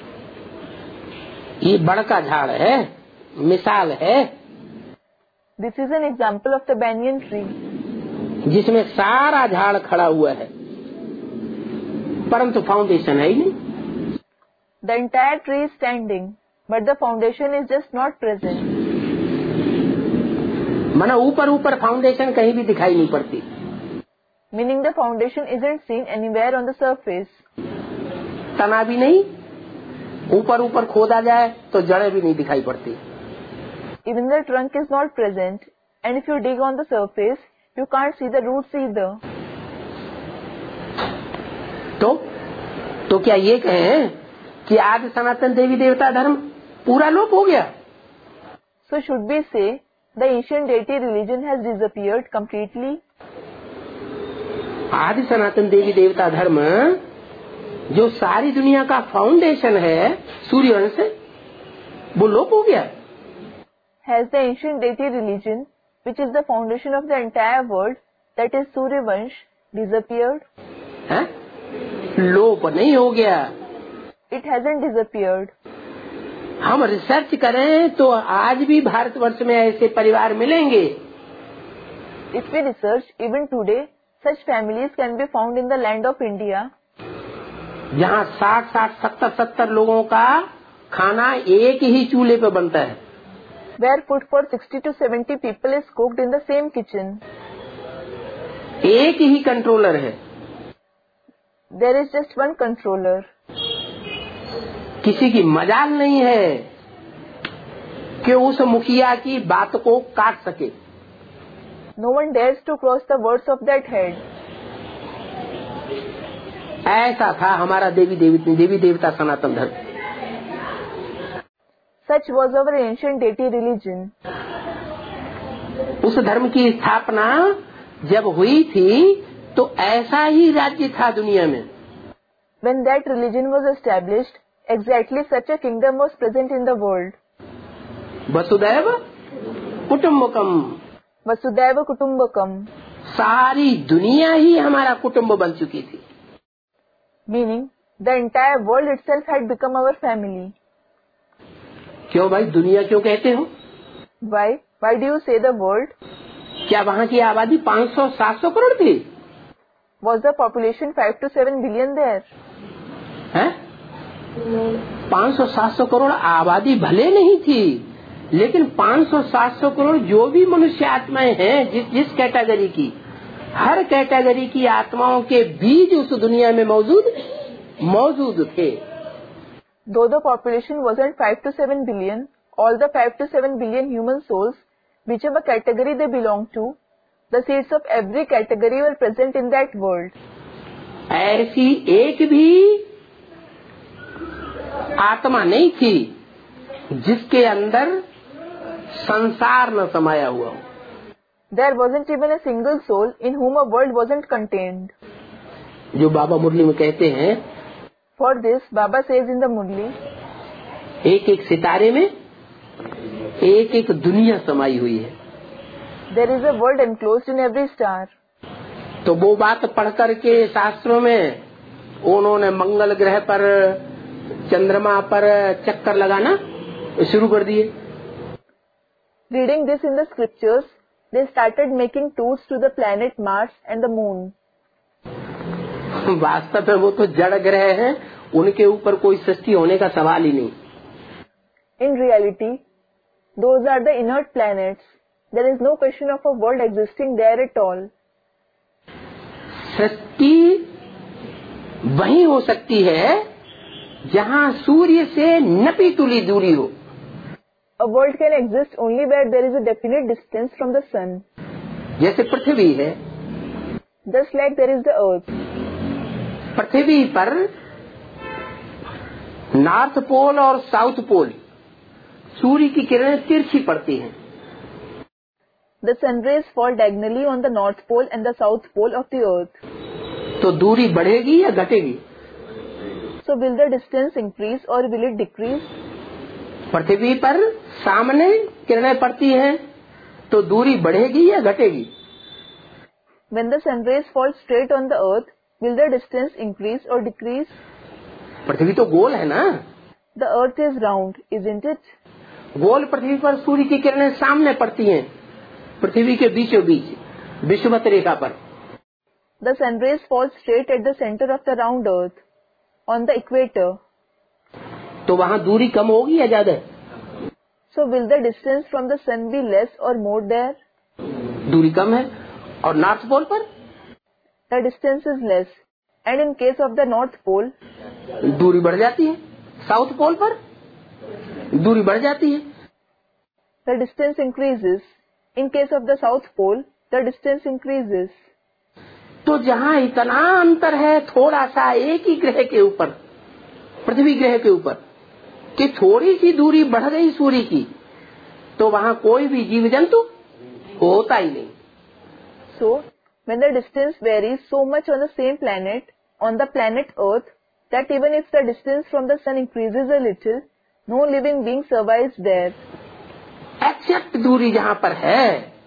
ये बड़ का झाड़ है, मिसाल है, This is an example of the banyan tree. जिसमें सारा झाड़ खड़ा हुआ है, परंतु फाउंडेशन है ही नहीं। The entire tree is standing, but the foundation is just not present. माना ऊपर ऊपर फाउंडेशन कहीं भी दिखाई नहीं पड़ती। Meaning the foundation isn't seen anywhere on the surface. तना भी नहीं, ऊपर ऊपर खोदा जाए तो जड़ें भी नहीं दिखाई पड़ती। Even the trunk is not present, and if you dig on the surface, you can't see the roots either. तो क्या ये कहें कि आदि सनातन देवी देवता धर्म पूरा लोप हो गया? So should we say the ancient deity religion has disappeared completely? आदि सनातन देवी देवता धर्म जो सारी दुनिया का फाउंडेशन है, सूर्यवंश, वो लोप हो गया। Has the ancient deity religion, which is the foundation of the entire world, that is Suryavansh, disappeared? है? लोप नहीं हो गया। It hasn't disappeared. हम रिसर्च करें तो आज भी भारतवर्ष में ऐसे परिवार मिलेंगे। If we research, even today, such families can be found in the land of India. जहाँ 60, 70 लोगों का खाना एक ही चूल्हे पे बनता है। Where food for 60 to 70 people is cooked in the same kitchen. एक ही कंट्रोलर है। There is just one controller. किसी की मजाल नहीं है कि उस मुखिया की बात को काट सके। No one dares to cross the words of that head. ऐसा था हमारा देवी देवता सनातन धर्म। Such was our ancient deity religion. उस धर्म की स्थापना जब हुई थी तो ऐसा ही राज्य था दुनिया में। When that religion was established, exactly such a kingdom was present in the world. वसुदैव कुटुम्बकम, Vasudhaiva Kutumbakam, सारी दुनिया ही हमारा कुटुंब बन चुकी थी। meaning the entire world itself had become our family. क्यों भाई दुनिया क्यों कहते हो? Why? Why do you say the world? क्या वहाँ की आबादी 500-700 करोड़ थी? Was the population 5 to 7 billion there? हैं? 500-700 करोड़ आबादी भले नहीं थी, लेकिन 500-700 करोड़ जो भी मनुष्य आत्माएं हैं जिस कैटेगरी की, हर कैटेगरी की आत्माओं के बीज उस दुनिया में मौजूद थे। Though the population wasn't 5 to 7 billion, all the 5 to 7 billion human souls, whichever category they belonged to, the seeds of every category were present in that world. ऐसी एक भी आत्मा नहीं थी जिसके अंदर संसार न समाया हुआ हो। There wasn't even a single soul in whom a world wasn't contained. जो बाबा मुरली में कहते हैं, For this, Baba says in the Murli, एक एक सितारे में एक एक दुनिया समाई हुई है। there is a world enclosed in every star. तो वो बात पढ़ करके शास्त्रों में उन्होंने मंगल ग्रह पर, चंद्रमा पर चक्कर लगाना शुरू कर दिए। Reading this in the scriptures, they started making tours to the planet Mars and the moon. वास्तव में वो तो जड़ ग्रह हैं, उनके ऊपर कोई सृष्टि होने का सवाल ही नहीं। In reality, those are the inert planets. There is no question of a world existing there at all. सृष्टि वही हो सकती है जहाँ सूर्य से नपी तुली दूरी हो। A world can exist only where there is a definite distance from the sun. जैसे पृथ्वी है, Just like there is the earth. पृथ्वी पर नॉर्थ पोल और साउथ पोल सूर्य की किरणें तिरछी पड़ती हैं। The sun rays fall diagonally on the north pole and the south pole of the earth. तो दूरी बढ़ेगी या घटेगी? So will the distance increase or will it decrease? पृथ्वी पर सामने किरणें पड़ती हैं तो दूरी बढ़ेगी या घटेगी? When the sun rays fall straight on the earth, will the distance increase or decrease? पृथ्वी तो गोल है ना। The earth is round, isn't it? गोल पृथ्वी पर सूर्य की किरणें सामने पड़ती हैं, पृथ्वी के बीचों बीच विषुवत रेखा पर। The sun rays fall straight at the center of the round earth, on the equator. तो वहाँ दूरी कम होगी या ज्यादा? So will the distance from the sun be less or more there? दूरी कम है। और नॉर्थ पोल पर The distance is less. And in case of the north pole, दूरी बढ़ जाती है। साउथ पोल पर दूरी बढ़ जाती है। the distance increases. In case of the south pole, the distance increases. तो जहाँ इतना अंतर है थोड़ा सा एक ही ग्रह के ऊपर, पृथ्वी ग्रह के ऊपर, कि थोड़ी सी दूरी बढ़ गई सूर्य की, तो वहाँ कोई भी जीव जंतु होता ही नहीं। So, when the distance varies so much on the same planet, on the planet Earth, that even if the distance from the sun increases a little, no living being survives there. Except दूरी जहाँ पर है,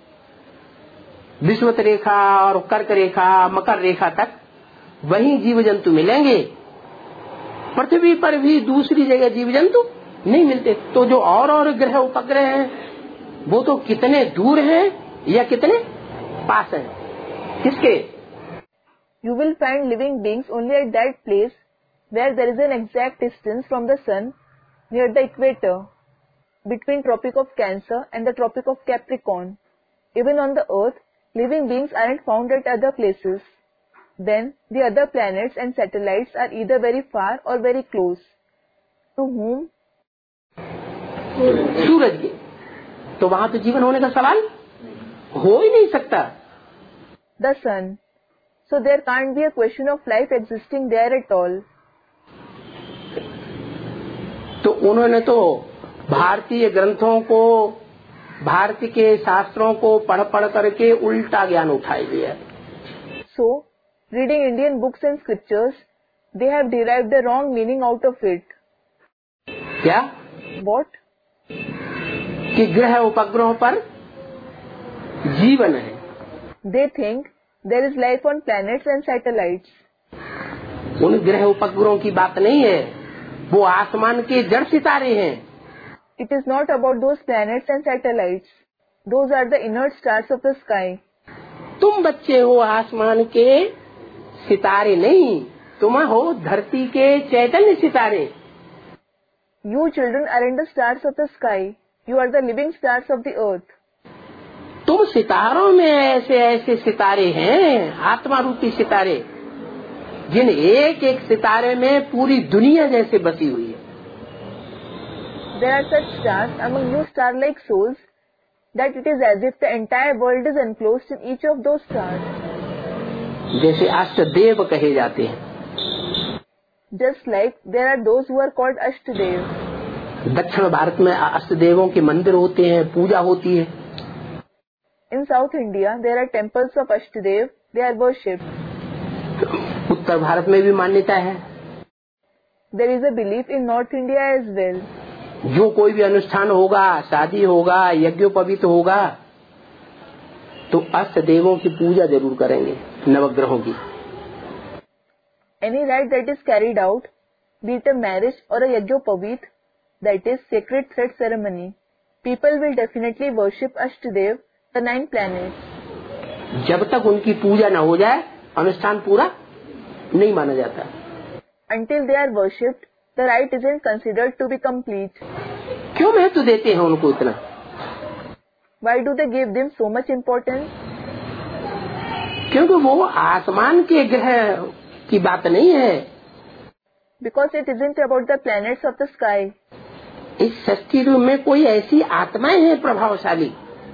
विषुवत रेखा और कर्क रेखा, मकर रेखा तक, वहीं जीव जंतु मिलेंगे। पृथ्वी पर भी दूसरी जगह जीव जंतु नहीं मिलते। तो जो और ग्रह उपग्रह हैं, वो तो कितने दूर हैं या कितने पास हैं, किसके? You will find living beings only at that place where there is an exact distance from the sun near the equator, between Tropic of Cancer and the Tropic of Capricorn. Even on the Earth, living beings aren't found at other places. Then, the other planets and satellites are either very far or very close. To whom? सूरज के। तो वहां तो जीवन होने का सवाल हो ही नहीं सकता। The sun. So there can't be a question of life existing there at all. तो उन्होंने तो भारतीय ग्रंथों को, भारतीय के शास्त्रों को पढ़ पढ़ करके उल्टा ज्ञान उठाई दिया। So, reading Indian books and scriptures, they have derived the wrong meaning out of it. क्या? What? कि ग्रह उपग्रहों पर जीवन है। They think there is life on planets and satellites. उन ग्रह उपग्रहों की बात नहीं है, वो आसमान के जड़ सितारे हैं। It is not about those planets and satellites. Those are the inert stars of the sky. तुम बच्चे हो आसमान के सितारे नहीं, तुम हो धरती के चैतन्य सितारे। You children aren't the stars of the sky. You are the living stars of the earth. तुम सितारों में ऐसे ऐसे सितारे हैं, आत्मा रूपी सितारे, जिन एक एक सितारे में पूरी दुनिया जैसे बसी हुई है। There are such stars among you star-like souls that it is as if the entire world is enclosed in each of those stars. जैसे अष्टदेव कहे जाते हैं। Just like there are those who are called Ashtadev. दक्षिण भारत में अष्टदेवों के मंदिर होते हैं, पूजा होती है। In South India, there are temples of Ashtadev. They are worshipped. उत्तर भारत में भी मान्यता है। There is a belief in North India as well. जो कोई भी अनुष्ठान होगा, शादी होगा, यज्ञोपवीत होगा, तो अष्ट देवों की पूजा जरूर करेंगे, नवग्रहों की। Any rite that is carried out, be it a marriage or a yajnaopavit, that is sacred thread ceremony, people will definitely worship Ashtadev, the 9 planets. जब तक उनकी पूजा न हो जाए, अनुष्ठान पूरा नहीं माना जाता। Until they are worshipped, the rite isn't considered to be complete. क्यों महत्व देते हैं उनको इतना? Why do they give them so much importance? क्योंकि वो आसमान के ग्रह की बात नहीं है। Because it isn't about the planets of the sky. इस सृष्टि में कोई ऐसी आत्माएं हैं प्रभावशाली,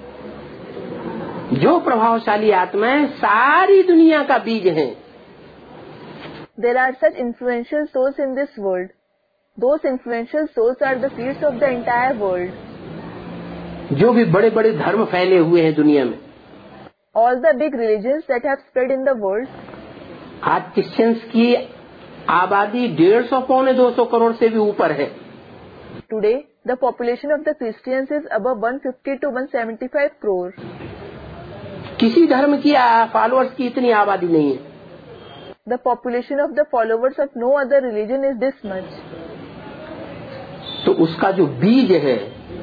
जो प्रभावशाली आत्माएं सारी दुनिया का बीज हैं। There are such influential souls in this world. Those influential souls are the seeds of the entire world. जो भी बड़े बड़े धर्म फैले हुए हैं दुनिया में, All the big religions that have spread in the world, आज क्रिश्चियंस की आबादी 150-200 करोड़ से भी ऊपर है। today the population of the Christians is above 150 to 175 crore. किसी धर्म की फॉलोअर्स की इतनी आबादी नहीं है। The population of the followers of no other religion is this much. तो उसका जो बीज है,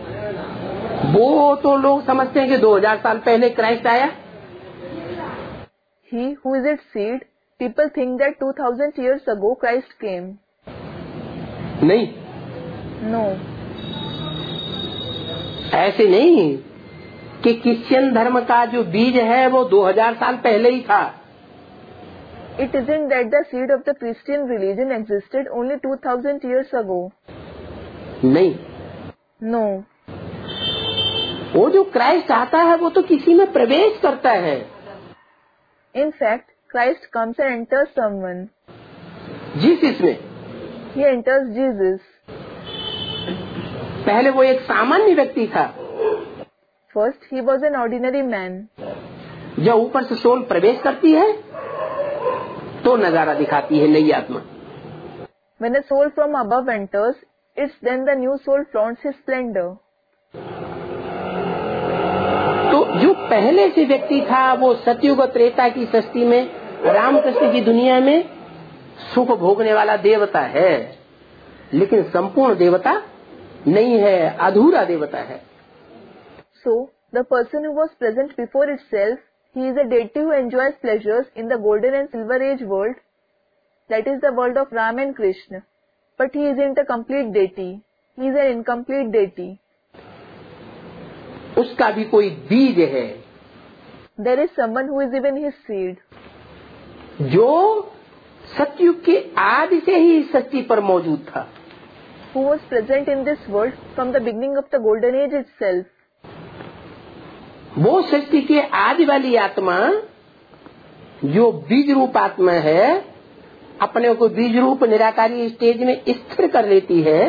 वो तो लोग समझते हैं कि 2000 साल पहले क्राइस्ट आया। He who is its seed, people think that 2000 years ago Christ came. नहीं, No. ऐसे नहीं कि क्रिश्चियन धर्म का जो बीज है वो 2000 साल पहले ही था। It isn't that the seed of the Christian religion existed only 2000 years ago. नहीं, No. वो जो क्राइस्ट आता है वो तो किसी में प्रवेश करता है। In fact, Christ comes and enters someone. जिस इसमें He enters Jesus. पहले वो एक सामान्य व्यक्ति था, First, he was an ordinary man. जब ऊपर से सोल प्रवेश करती है तो नजारा दिखाती है नई आत्मा। When a soul from above enters, it's then the new soul flaunts his splendor. तो जो पहले से व्यक्ति था वो सतयुग त्रेता की सृष्टि में रामकृष्ण की दुनिया में सुख भोगने वाला देवता है, लेकिन संपूर्ण देवता नहीं है, अधूरा देवता है। So, the person who was present before itself, he is a deity who enjoys pleasures in the golden and silver age world, that is the world of Ram and Krishna. But he isn't a complete deity. He is an incomplete deity. उसका भी कोई बीज है। There is someone who is even his seed. जो सतयुग के आदि से ही सृष्टि पर मौजूद था। who was present in this world from the beginning of the golden age itself. वो सृष्टि के आदि वाली आत्मा जो बीज रूप आत्मा है, अपने को बीज रूप निराकारी स्टेज में स्थिर कर लेती है.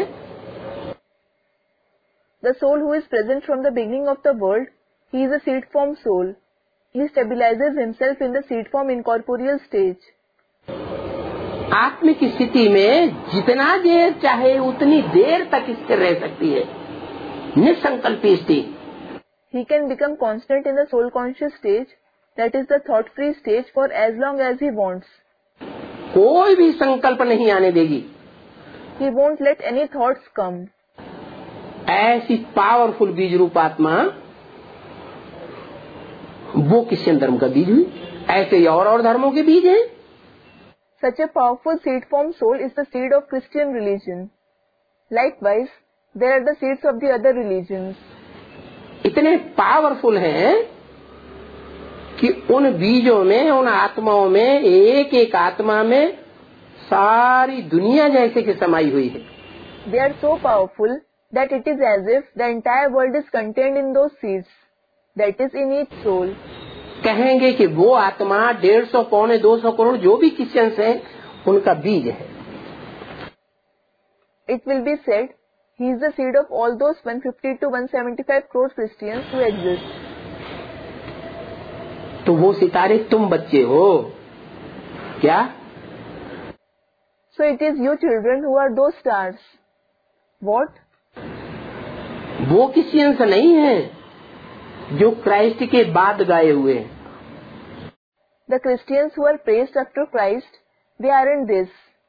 The soul who is present from the beginning of the world, he is a seed form soul. He stabilizes himself in the seed form incorporeal stage. आत्मिक स्थिति में जितना देर चाहे उतनी देर तक स्थिर रह सकती है. निसंकल्पी स्थिति. He can become constant in the soul conscious stage, that is the thought free stage, for as long as he wants. कोई भी संकल्प नहीं आने देगी. He won't let any thoughts come. ऐसी पावरफुल बीज रूप आत्मा वो क्रिश्चियन धर्म का बीज हुई. ऐसे ही और धर्मों के बीज हैं. Such a powerful seed form soul is the seed of Christian religion. Likewise, there are the seeds of the other religions. इतने पावरफुल हैं कि उन बीजों में, उन आत्माओं में, एक एक आत्मा में सारी दुनिया जैसे कि समाई हुई है. They are so powerful that it is as if the entire world is contained in those seeds, that is in each soul. कहेंगे कि वो आत्मा 150 पौने 200 करोड़ जो भी क्रिश्चियंस हैं उनका बीज है. It will be said, he is the seed of all those 150 to 175 crore Christians who exist. तो वो सितारे तुम बच्चे हो क्या? So it is you children who are those stars. What? वो क्रिश्चियंस नहीं है जो क्राइस्ट के बाद गाए हुए. The Christians who are praised after Christ, they aren't this.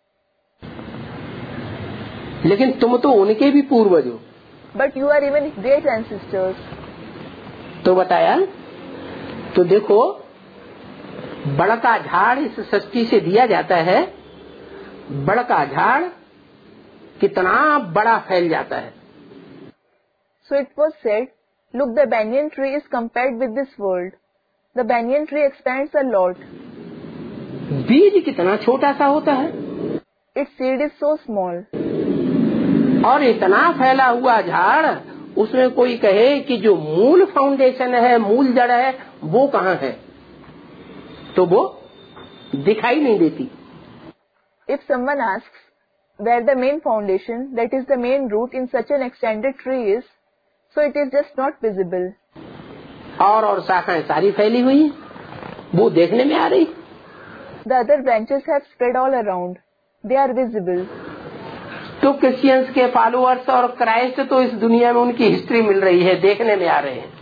लेकिन तुम तो उनके भी पूर्वज हो. But you are even great ancestors. तो बताया. तो देखो, बड़का झाड़ इस सृष्टि से दिया जाता है. बड़का झाड़ कितना बड़ा फैल जाता है. So it was said, look, the banyan tree is compared with this world. The banyan tree expands a lot. बीज कितना छोटा सा होता है. Its seed is so small. और इतना फैला हुआ झाड़, उसमें कोई कहे कि जो मूल फाउंडेशन है, मूल जड़ है, वो कहाँ है, तो वो दिखाई नहीं देती. If someone asks where the main foundation, that is the main root in such an extended tree is, so it is just not visible. और शाखाएं सारी फैली हुई हैं, वो देखने में आ रही. The other branches have spread all around. They are visible. तो क्रिश्चियंस के फॉलोअर्स और क्राइस्ट तो इस दुनिया में उनकी हिस्ट्री मिल रही है, देखने में आ रहे हैं.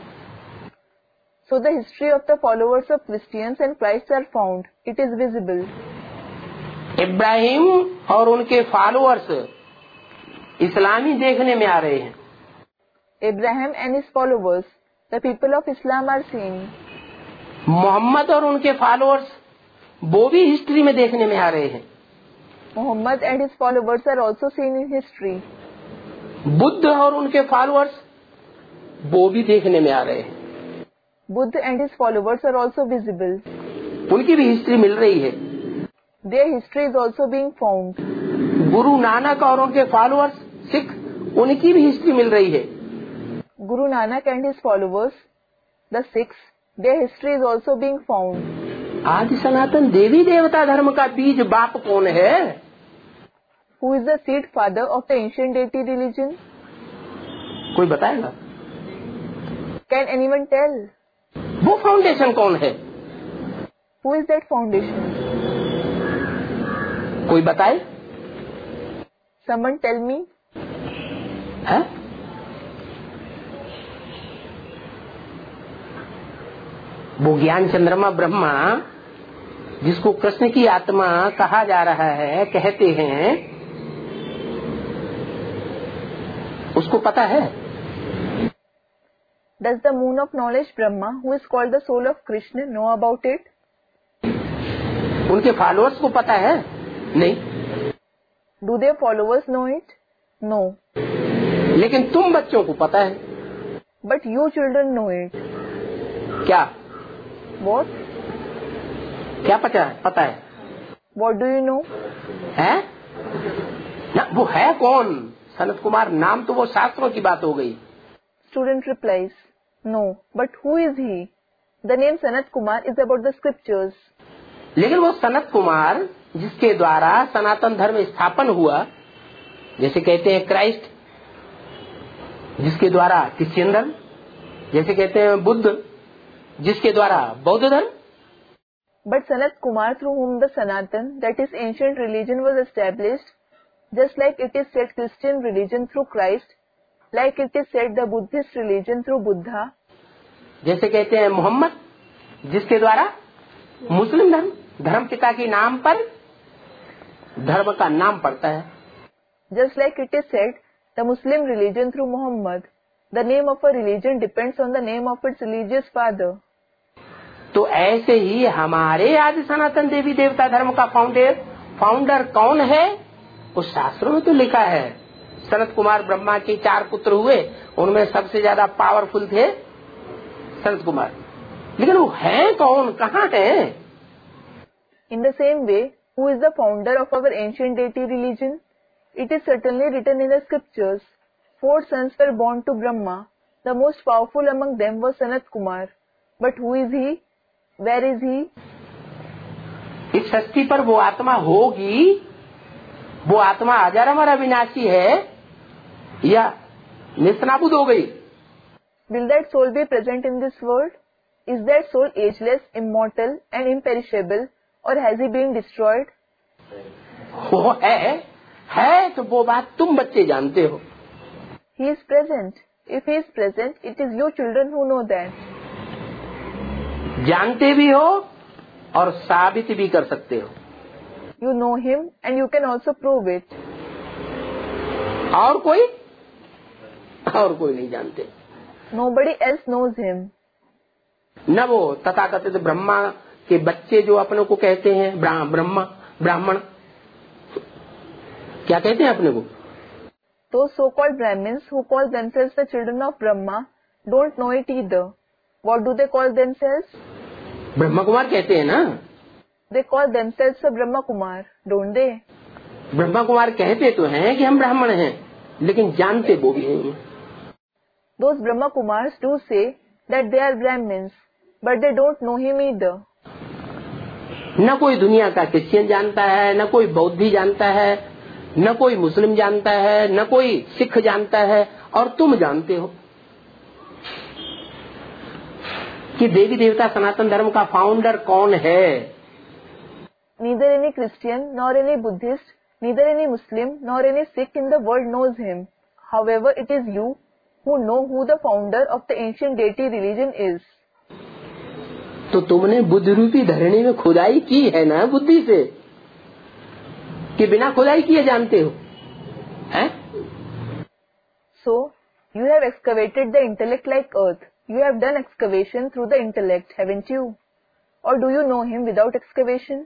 So the history of the followers of Christians and Christ are found. It is visible. Ibrahim और उनके फॉलोअर्स इस्लामी देखने में आ रहे हैं. Abraham and his followers, the people of Islam, are seen. Mohammad और उनके फॉलोअर्स वो भी हिस्ट्री में देखने में आ रहे हैं. Muhammad and his followers are also seen in history. Buddha और उनके फॉलोअर्स वो भी देखने में आ रहे हैं. Buddha and his followers are also visible. उनकी भी हिस्ट्री मिल रही है. Their history is also being found. Guru Nanak और उनके फॉलोअर्स सिख, उनकी भी हिस्ट्री मिल रही है. Guru Nanak and his followers, the Sikhs, their history is also being found. आदि सनातन देवी देवता धर्म का बीज बाप कौन है? Who is the seed father of the ancient deity religion? कोई बताएगा? Can anyone tell? वो फाउंडेशन कौन है? Who is that foundation? कोई बताए? Someone tell me. है? वो ज्ञान चंद्रमा ब्रह्मा, जिसको कृष्ण की आत्मा कहा जा रहा है, कहते हैं, उसको पता है? Does the moon of knowledge Brahma, who is called the soul of Krishna, know about it? उनके फॉलोअर्स को पता है? नहीं. Do their followers know it? No. लेकिन तुम बच्चों को पता है. But you children know it. क्या? What? क्या पता है? What do you know? है? ना वो है कौन सनत कुमार? नाम तो वो शास्त्रों की बात हो गई। Student replies, no, but who is he? The name Sanat Kumar is about the scriptures. लेकिन वो सनत कुमार जिसके द्वारा सनातन धर्म स्थापन हुआ, जैसे कहते हैं क्राइस्ट, जिसके द्वारा क्रिश्चियन धर्म, जैसे कहते हैं बुद्ध, जिसके द्वारा बौद्ध धर्म। But Sanat Kumar, through whom the Sanatan, that is ancient religion, was established, just like it is said Christian religion through Christ, like it is said the Buddhist religion through Buddha, जैसे कहते हैं मोहम्मद, जिसके द्वारा मुस्लिम धर्म, धर्म पिता के नाम पर धर्म का नाम पड़ता है। just like it is said the Muslim religion through Muhammad, the name of a religion depends on the name of its religious father. तो ऐसे ही हमारे आदि सनातन देवी देवता धर्म का फाउंडर कौन है? उस शास्त्रों में तो लिखा है। सनत कुमार ब्रह्मा के 4 पुत्र हुए, उनमें सबसे ज्यादा पावरफुल थे सनत कुमार। लेकिन वो है कौन, कहाँ है? In the same way, who is the founder of our ancient deity religion? It is certainly written in the scriptures. 4 sons were born to Brahma. The most powerful among them was Sanat Kumar. But who is he? Where is he? इस सृष्टि पर वो आत्मा होगी, वो आत्मा अजर अमर अविनाशी है या निस्नाबूद हो गई? Will that soul be present in this world? Is that soul ageless, immortal and imperishable, or has he been destroyed? वो है तो वो बात तुम बच्चे जानते हो। He is present. If he is present, it is you children who know that. जानते भी हो और साबित भी कर सकते हो। You know him and you can also prove it. और कोई नहीं जानते। Nobody else knows him. न वो तथाकथित ब्रह्मा के बच्चे जो अपने को कहते हैं ब्राह्मण, क्या कहते हैं अपने को? Those so-called Brahmins who call themselves the children of Brahma don't know it either. What do they call themselves? Brahma Kumar कहते हैं ना। They call themselves a Brahma Kumar, don't they? Brahma Kumar कहते तो हैं कि हम ब्राह्मण हैं, लेकिन जानते वो भी नहीं हैं। Those Brahma Kumars do say that they are Brahmins, but they don't know him either. न कोई दुनिया का क्रिश्चियन जानता है, न कोई बौद्धी जानता है, न कोई मुस्लिम जानता है, न कोई सिख जानता है, और तुम जानते हो कि देवी देवता सनातन धर्म का फाउंडर कौन है। Neither any Christian nor any Buddhist, neither any Muslim nor any Sikh in the world knows him. However, it is you who know who the founder of the ancient deity religion is. तो तुमने बुद्ध रूपी धरणी में खुदाई की है ना बुद्धि से, कि बिना खुदाई किए जानते हो, हैं? So, you have excavated the intellect like earth. You have done excavation through the intellect, haven't you? Or do you know him without excavation?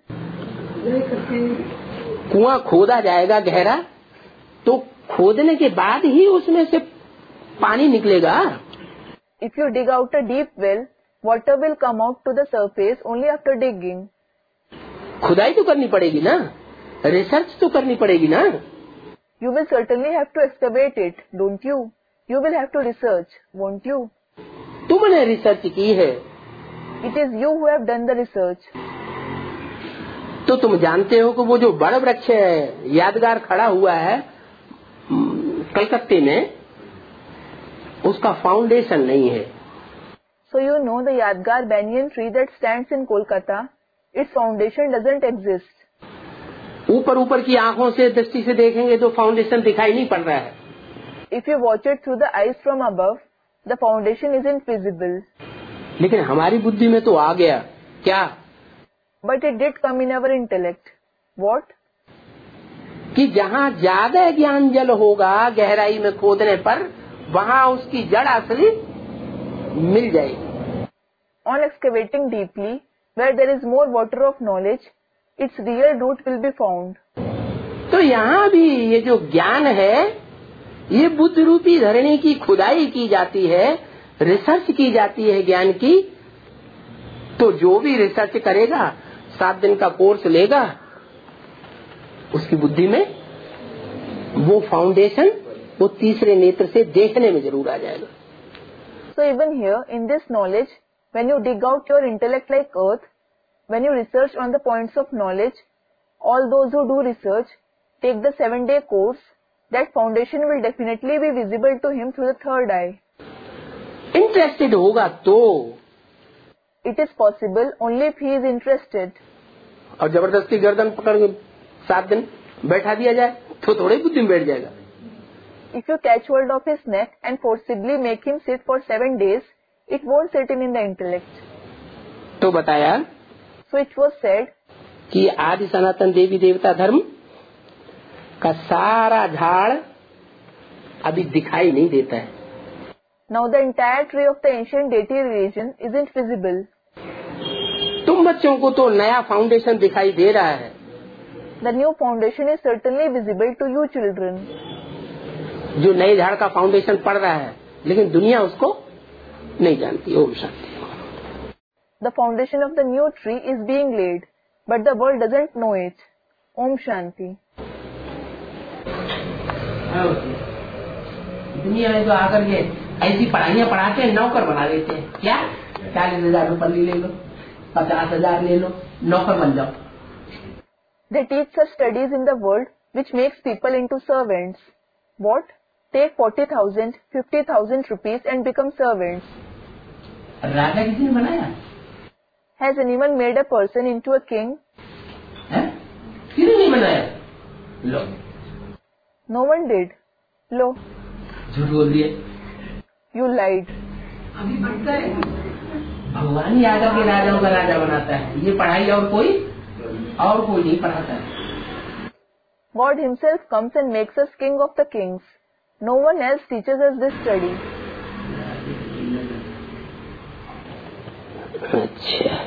कुआं खोदा जाएगा गहरा, तो खोदने के बाद ही उसमें से पानी निकलेगा। If you dig out a deep well, water will come out to the surface only after digging. खुदाई तो करनी पड़ेगी ना, रिसर्च तो करनी पड़ेगी ना। You will certainly have to excavate it, don't you? You will have to research, won't you? तुमने रिसर्च की है। It is you who have done the research. तो तुम जानते हो कि वो जो बड़ा वृक्ष है, यादगार खड़ा हुआ है कलकत्ते में, उसका फाउंडेशन नहीं है। So you know the Yadgar banyan tree that stands in Kolkata, its foundation doesn't exist. ऊपर ऊपर की आंखों से दृष्टि से देखेंगे तो फाउंडेशन दिखाई नहीं पड़ रहा है। If you watch it through the eyes from above, the foundation isn't visible. लेकिन हमारी बुद्धि में तो आ गया क्या? But it did come in our intellect. What? कि जहाँ ज्यादा ज्ञान जल होगा गहराई में खोदने पर, वहाँ उसकी जड़ असली मिल जाएगी। On excavating deeply, where there is more water of knowledge, its real root will be found. तो यहाँ भी ये जो ज्ञान है, ये बुद्ध रूपी धरणी की खुदाई की जाती है, रिसर्च की जाती है ज्ञान की। तो जो भी रिसर्च करेगा, 7 दिन का कोर्स लेगा, उसकी बुद्धि में वो फाउंडेशन वो तीसरे नेत्र से देखने में जरूर आ जाएगा. So even here, in this knowledge, when you dig out your intellect like earth, when you research on the points of knowledge, all those who do research take the 7-day course, that foundation will definitely be visible to him through the third eye. Interested होगा तो. It is possible only if he is interested. और जबरदस्ती गर्दन पकड़ के 7 दिन बैठा दिया जाए तो थोड़ी बुद्धि में बैठ जाएगा. If you catch hold of his neck and forcibly make him sit for 7 days, it won't set in the intellect. तो बताया. So it was said कि आदि सनातन देवी देवता धर्म का सारा झाड़ अभी दिखाई नहीं देता है. now the entire tree of the ancient deity religion isn't visible. तुम बच्चों को तो नया फाउंडेशन दिखाई दे रहा है. The new foundation is certainly visible to you children. जो नए झाड़ का फाउंडेशन पड़ रहा है लेकिन दुनिया उसको नहीं जानती. Om Shanti. The foundation of the new tree is being laid, but the world doesn't know it. Om Shanti. दुनिया में तो आकर के ऐसी पढ़ाइयाँ पढ़ाते हैं, नौकर बना देते हैं. क्या 40,000 रुपये ले लो, 50,000 ले लो, नौकर बन जाओ. They teach such studies in the world which makes people into servants. What? Take 40,000, 50,000 rupees and become servants. राजा किसने बनाया? Has anyone made a person into a king? किसने नहीं बनाया? लो. No one did. Lo, झूठ बोल दिए. you lied. अभी बनता है. भगवान ही आकर के राजाओं का राजा बनाता है. ये पढ़ाई और कोई नहीं पढ़ाता है. God himself comes and makes us king of the kings. No one else teaches us this study. अच्छा.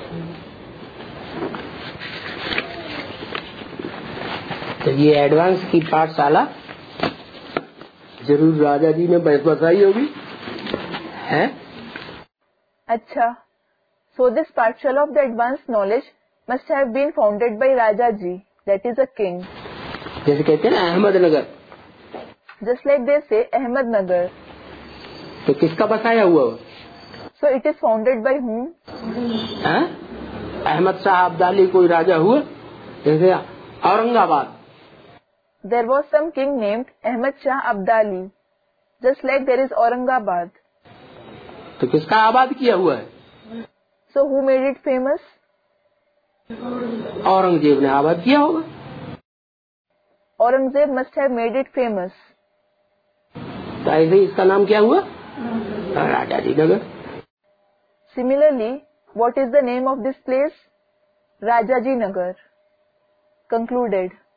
तो ये एडवांस की पाठशाला जरूर राजा जी ने बसाई होगी है. Acha. So this Pathshala of the advanced knowledge must have been founded by Raja Ji, that is a king. जैसे कहते हैं ना Ahmednagar. Just like they say Ahmednagar. तो किसका बसाया हुआ? So it is founded by whom? Ahmad Shah Abdali कोई राजा हुआ? जैसे Aurangabad. There was some king named Ahmad Shah Abdali. Just like there is Aurangabad. तो किसका आबाद किया हुआ है? So who made it famous? Aurangzeb ने आबाद किया होगा. Aurangzeb must have made it famous. तो ऐसे ही इसका नाम क्या हुआ? राजाजी नगर. Similarly, what is the name of this place? Rajaji Nagar. Concluded.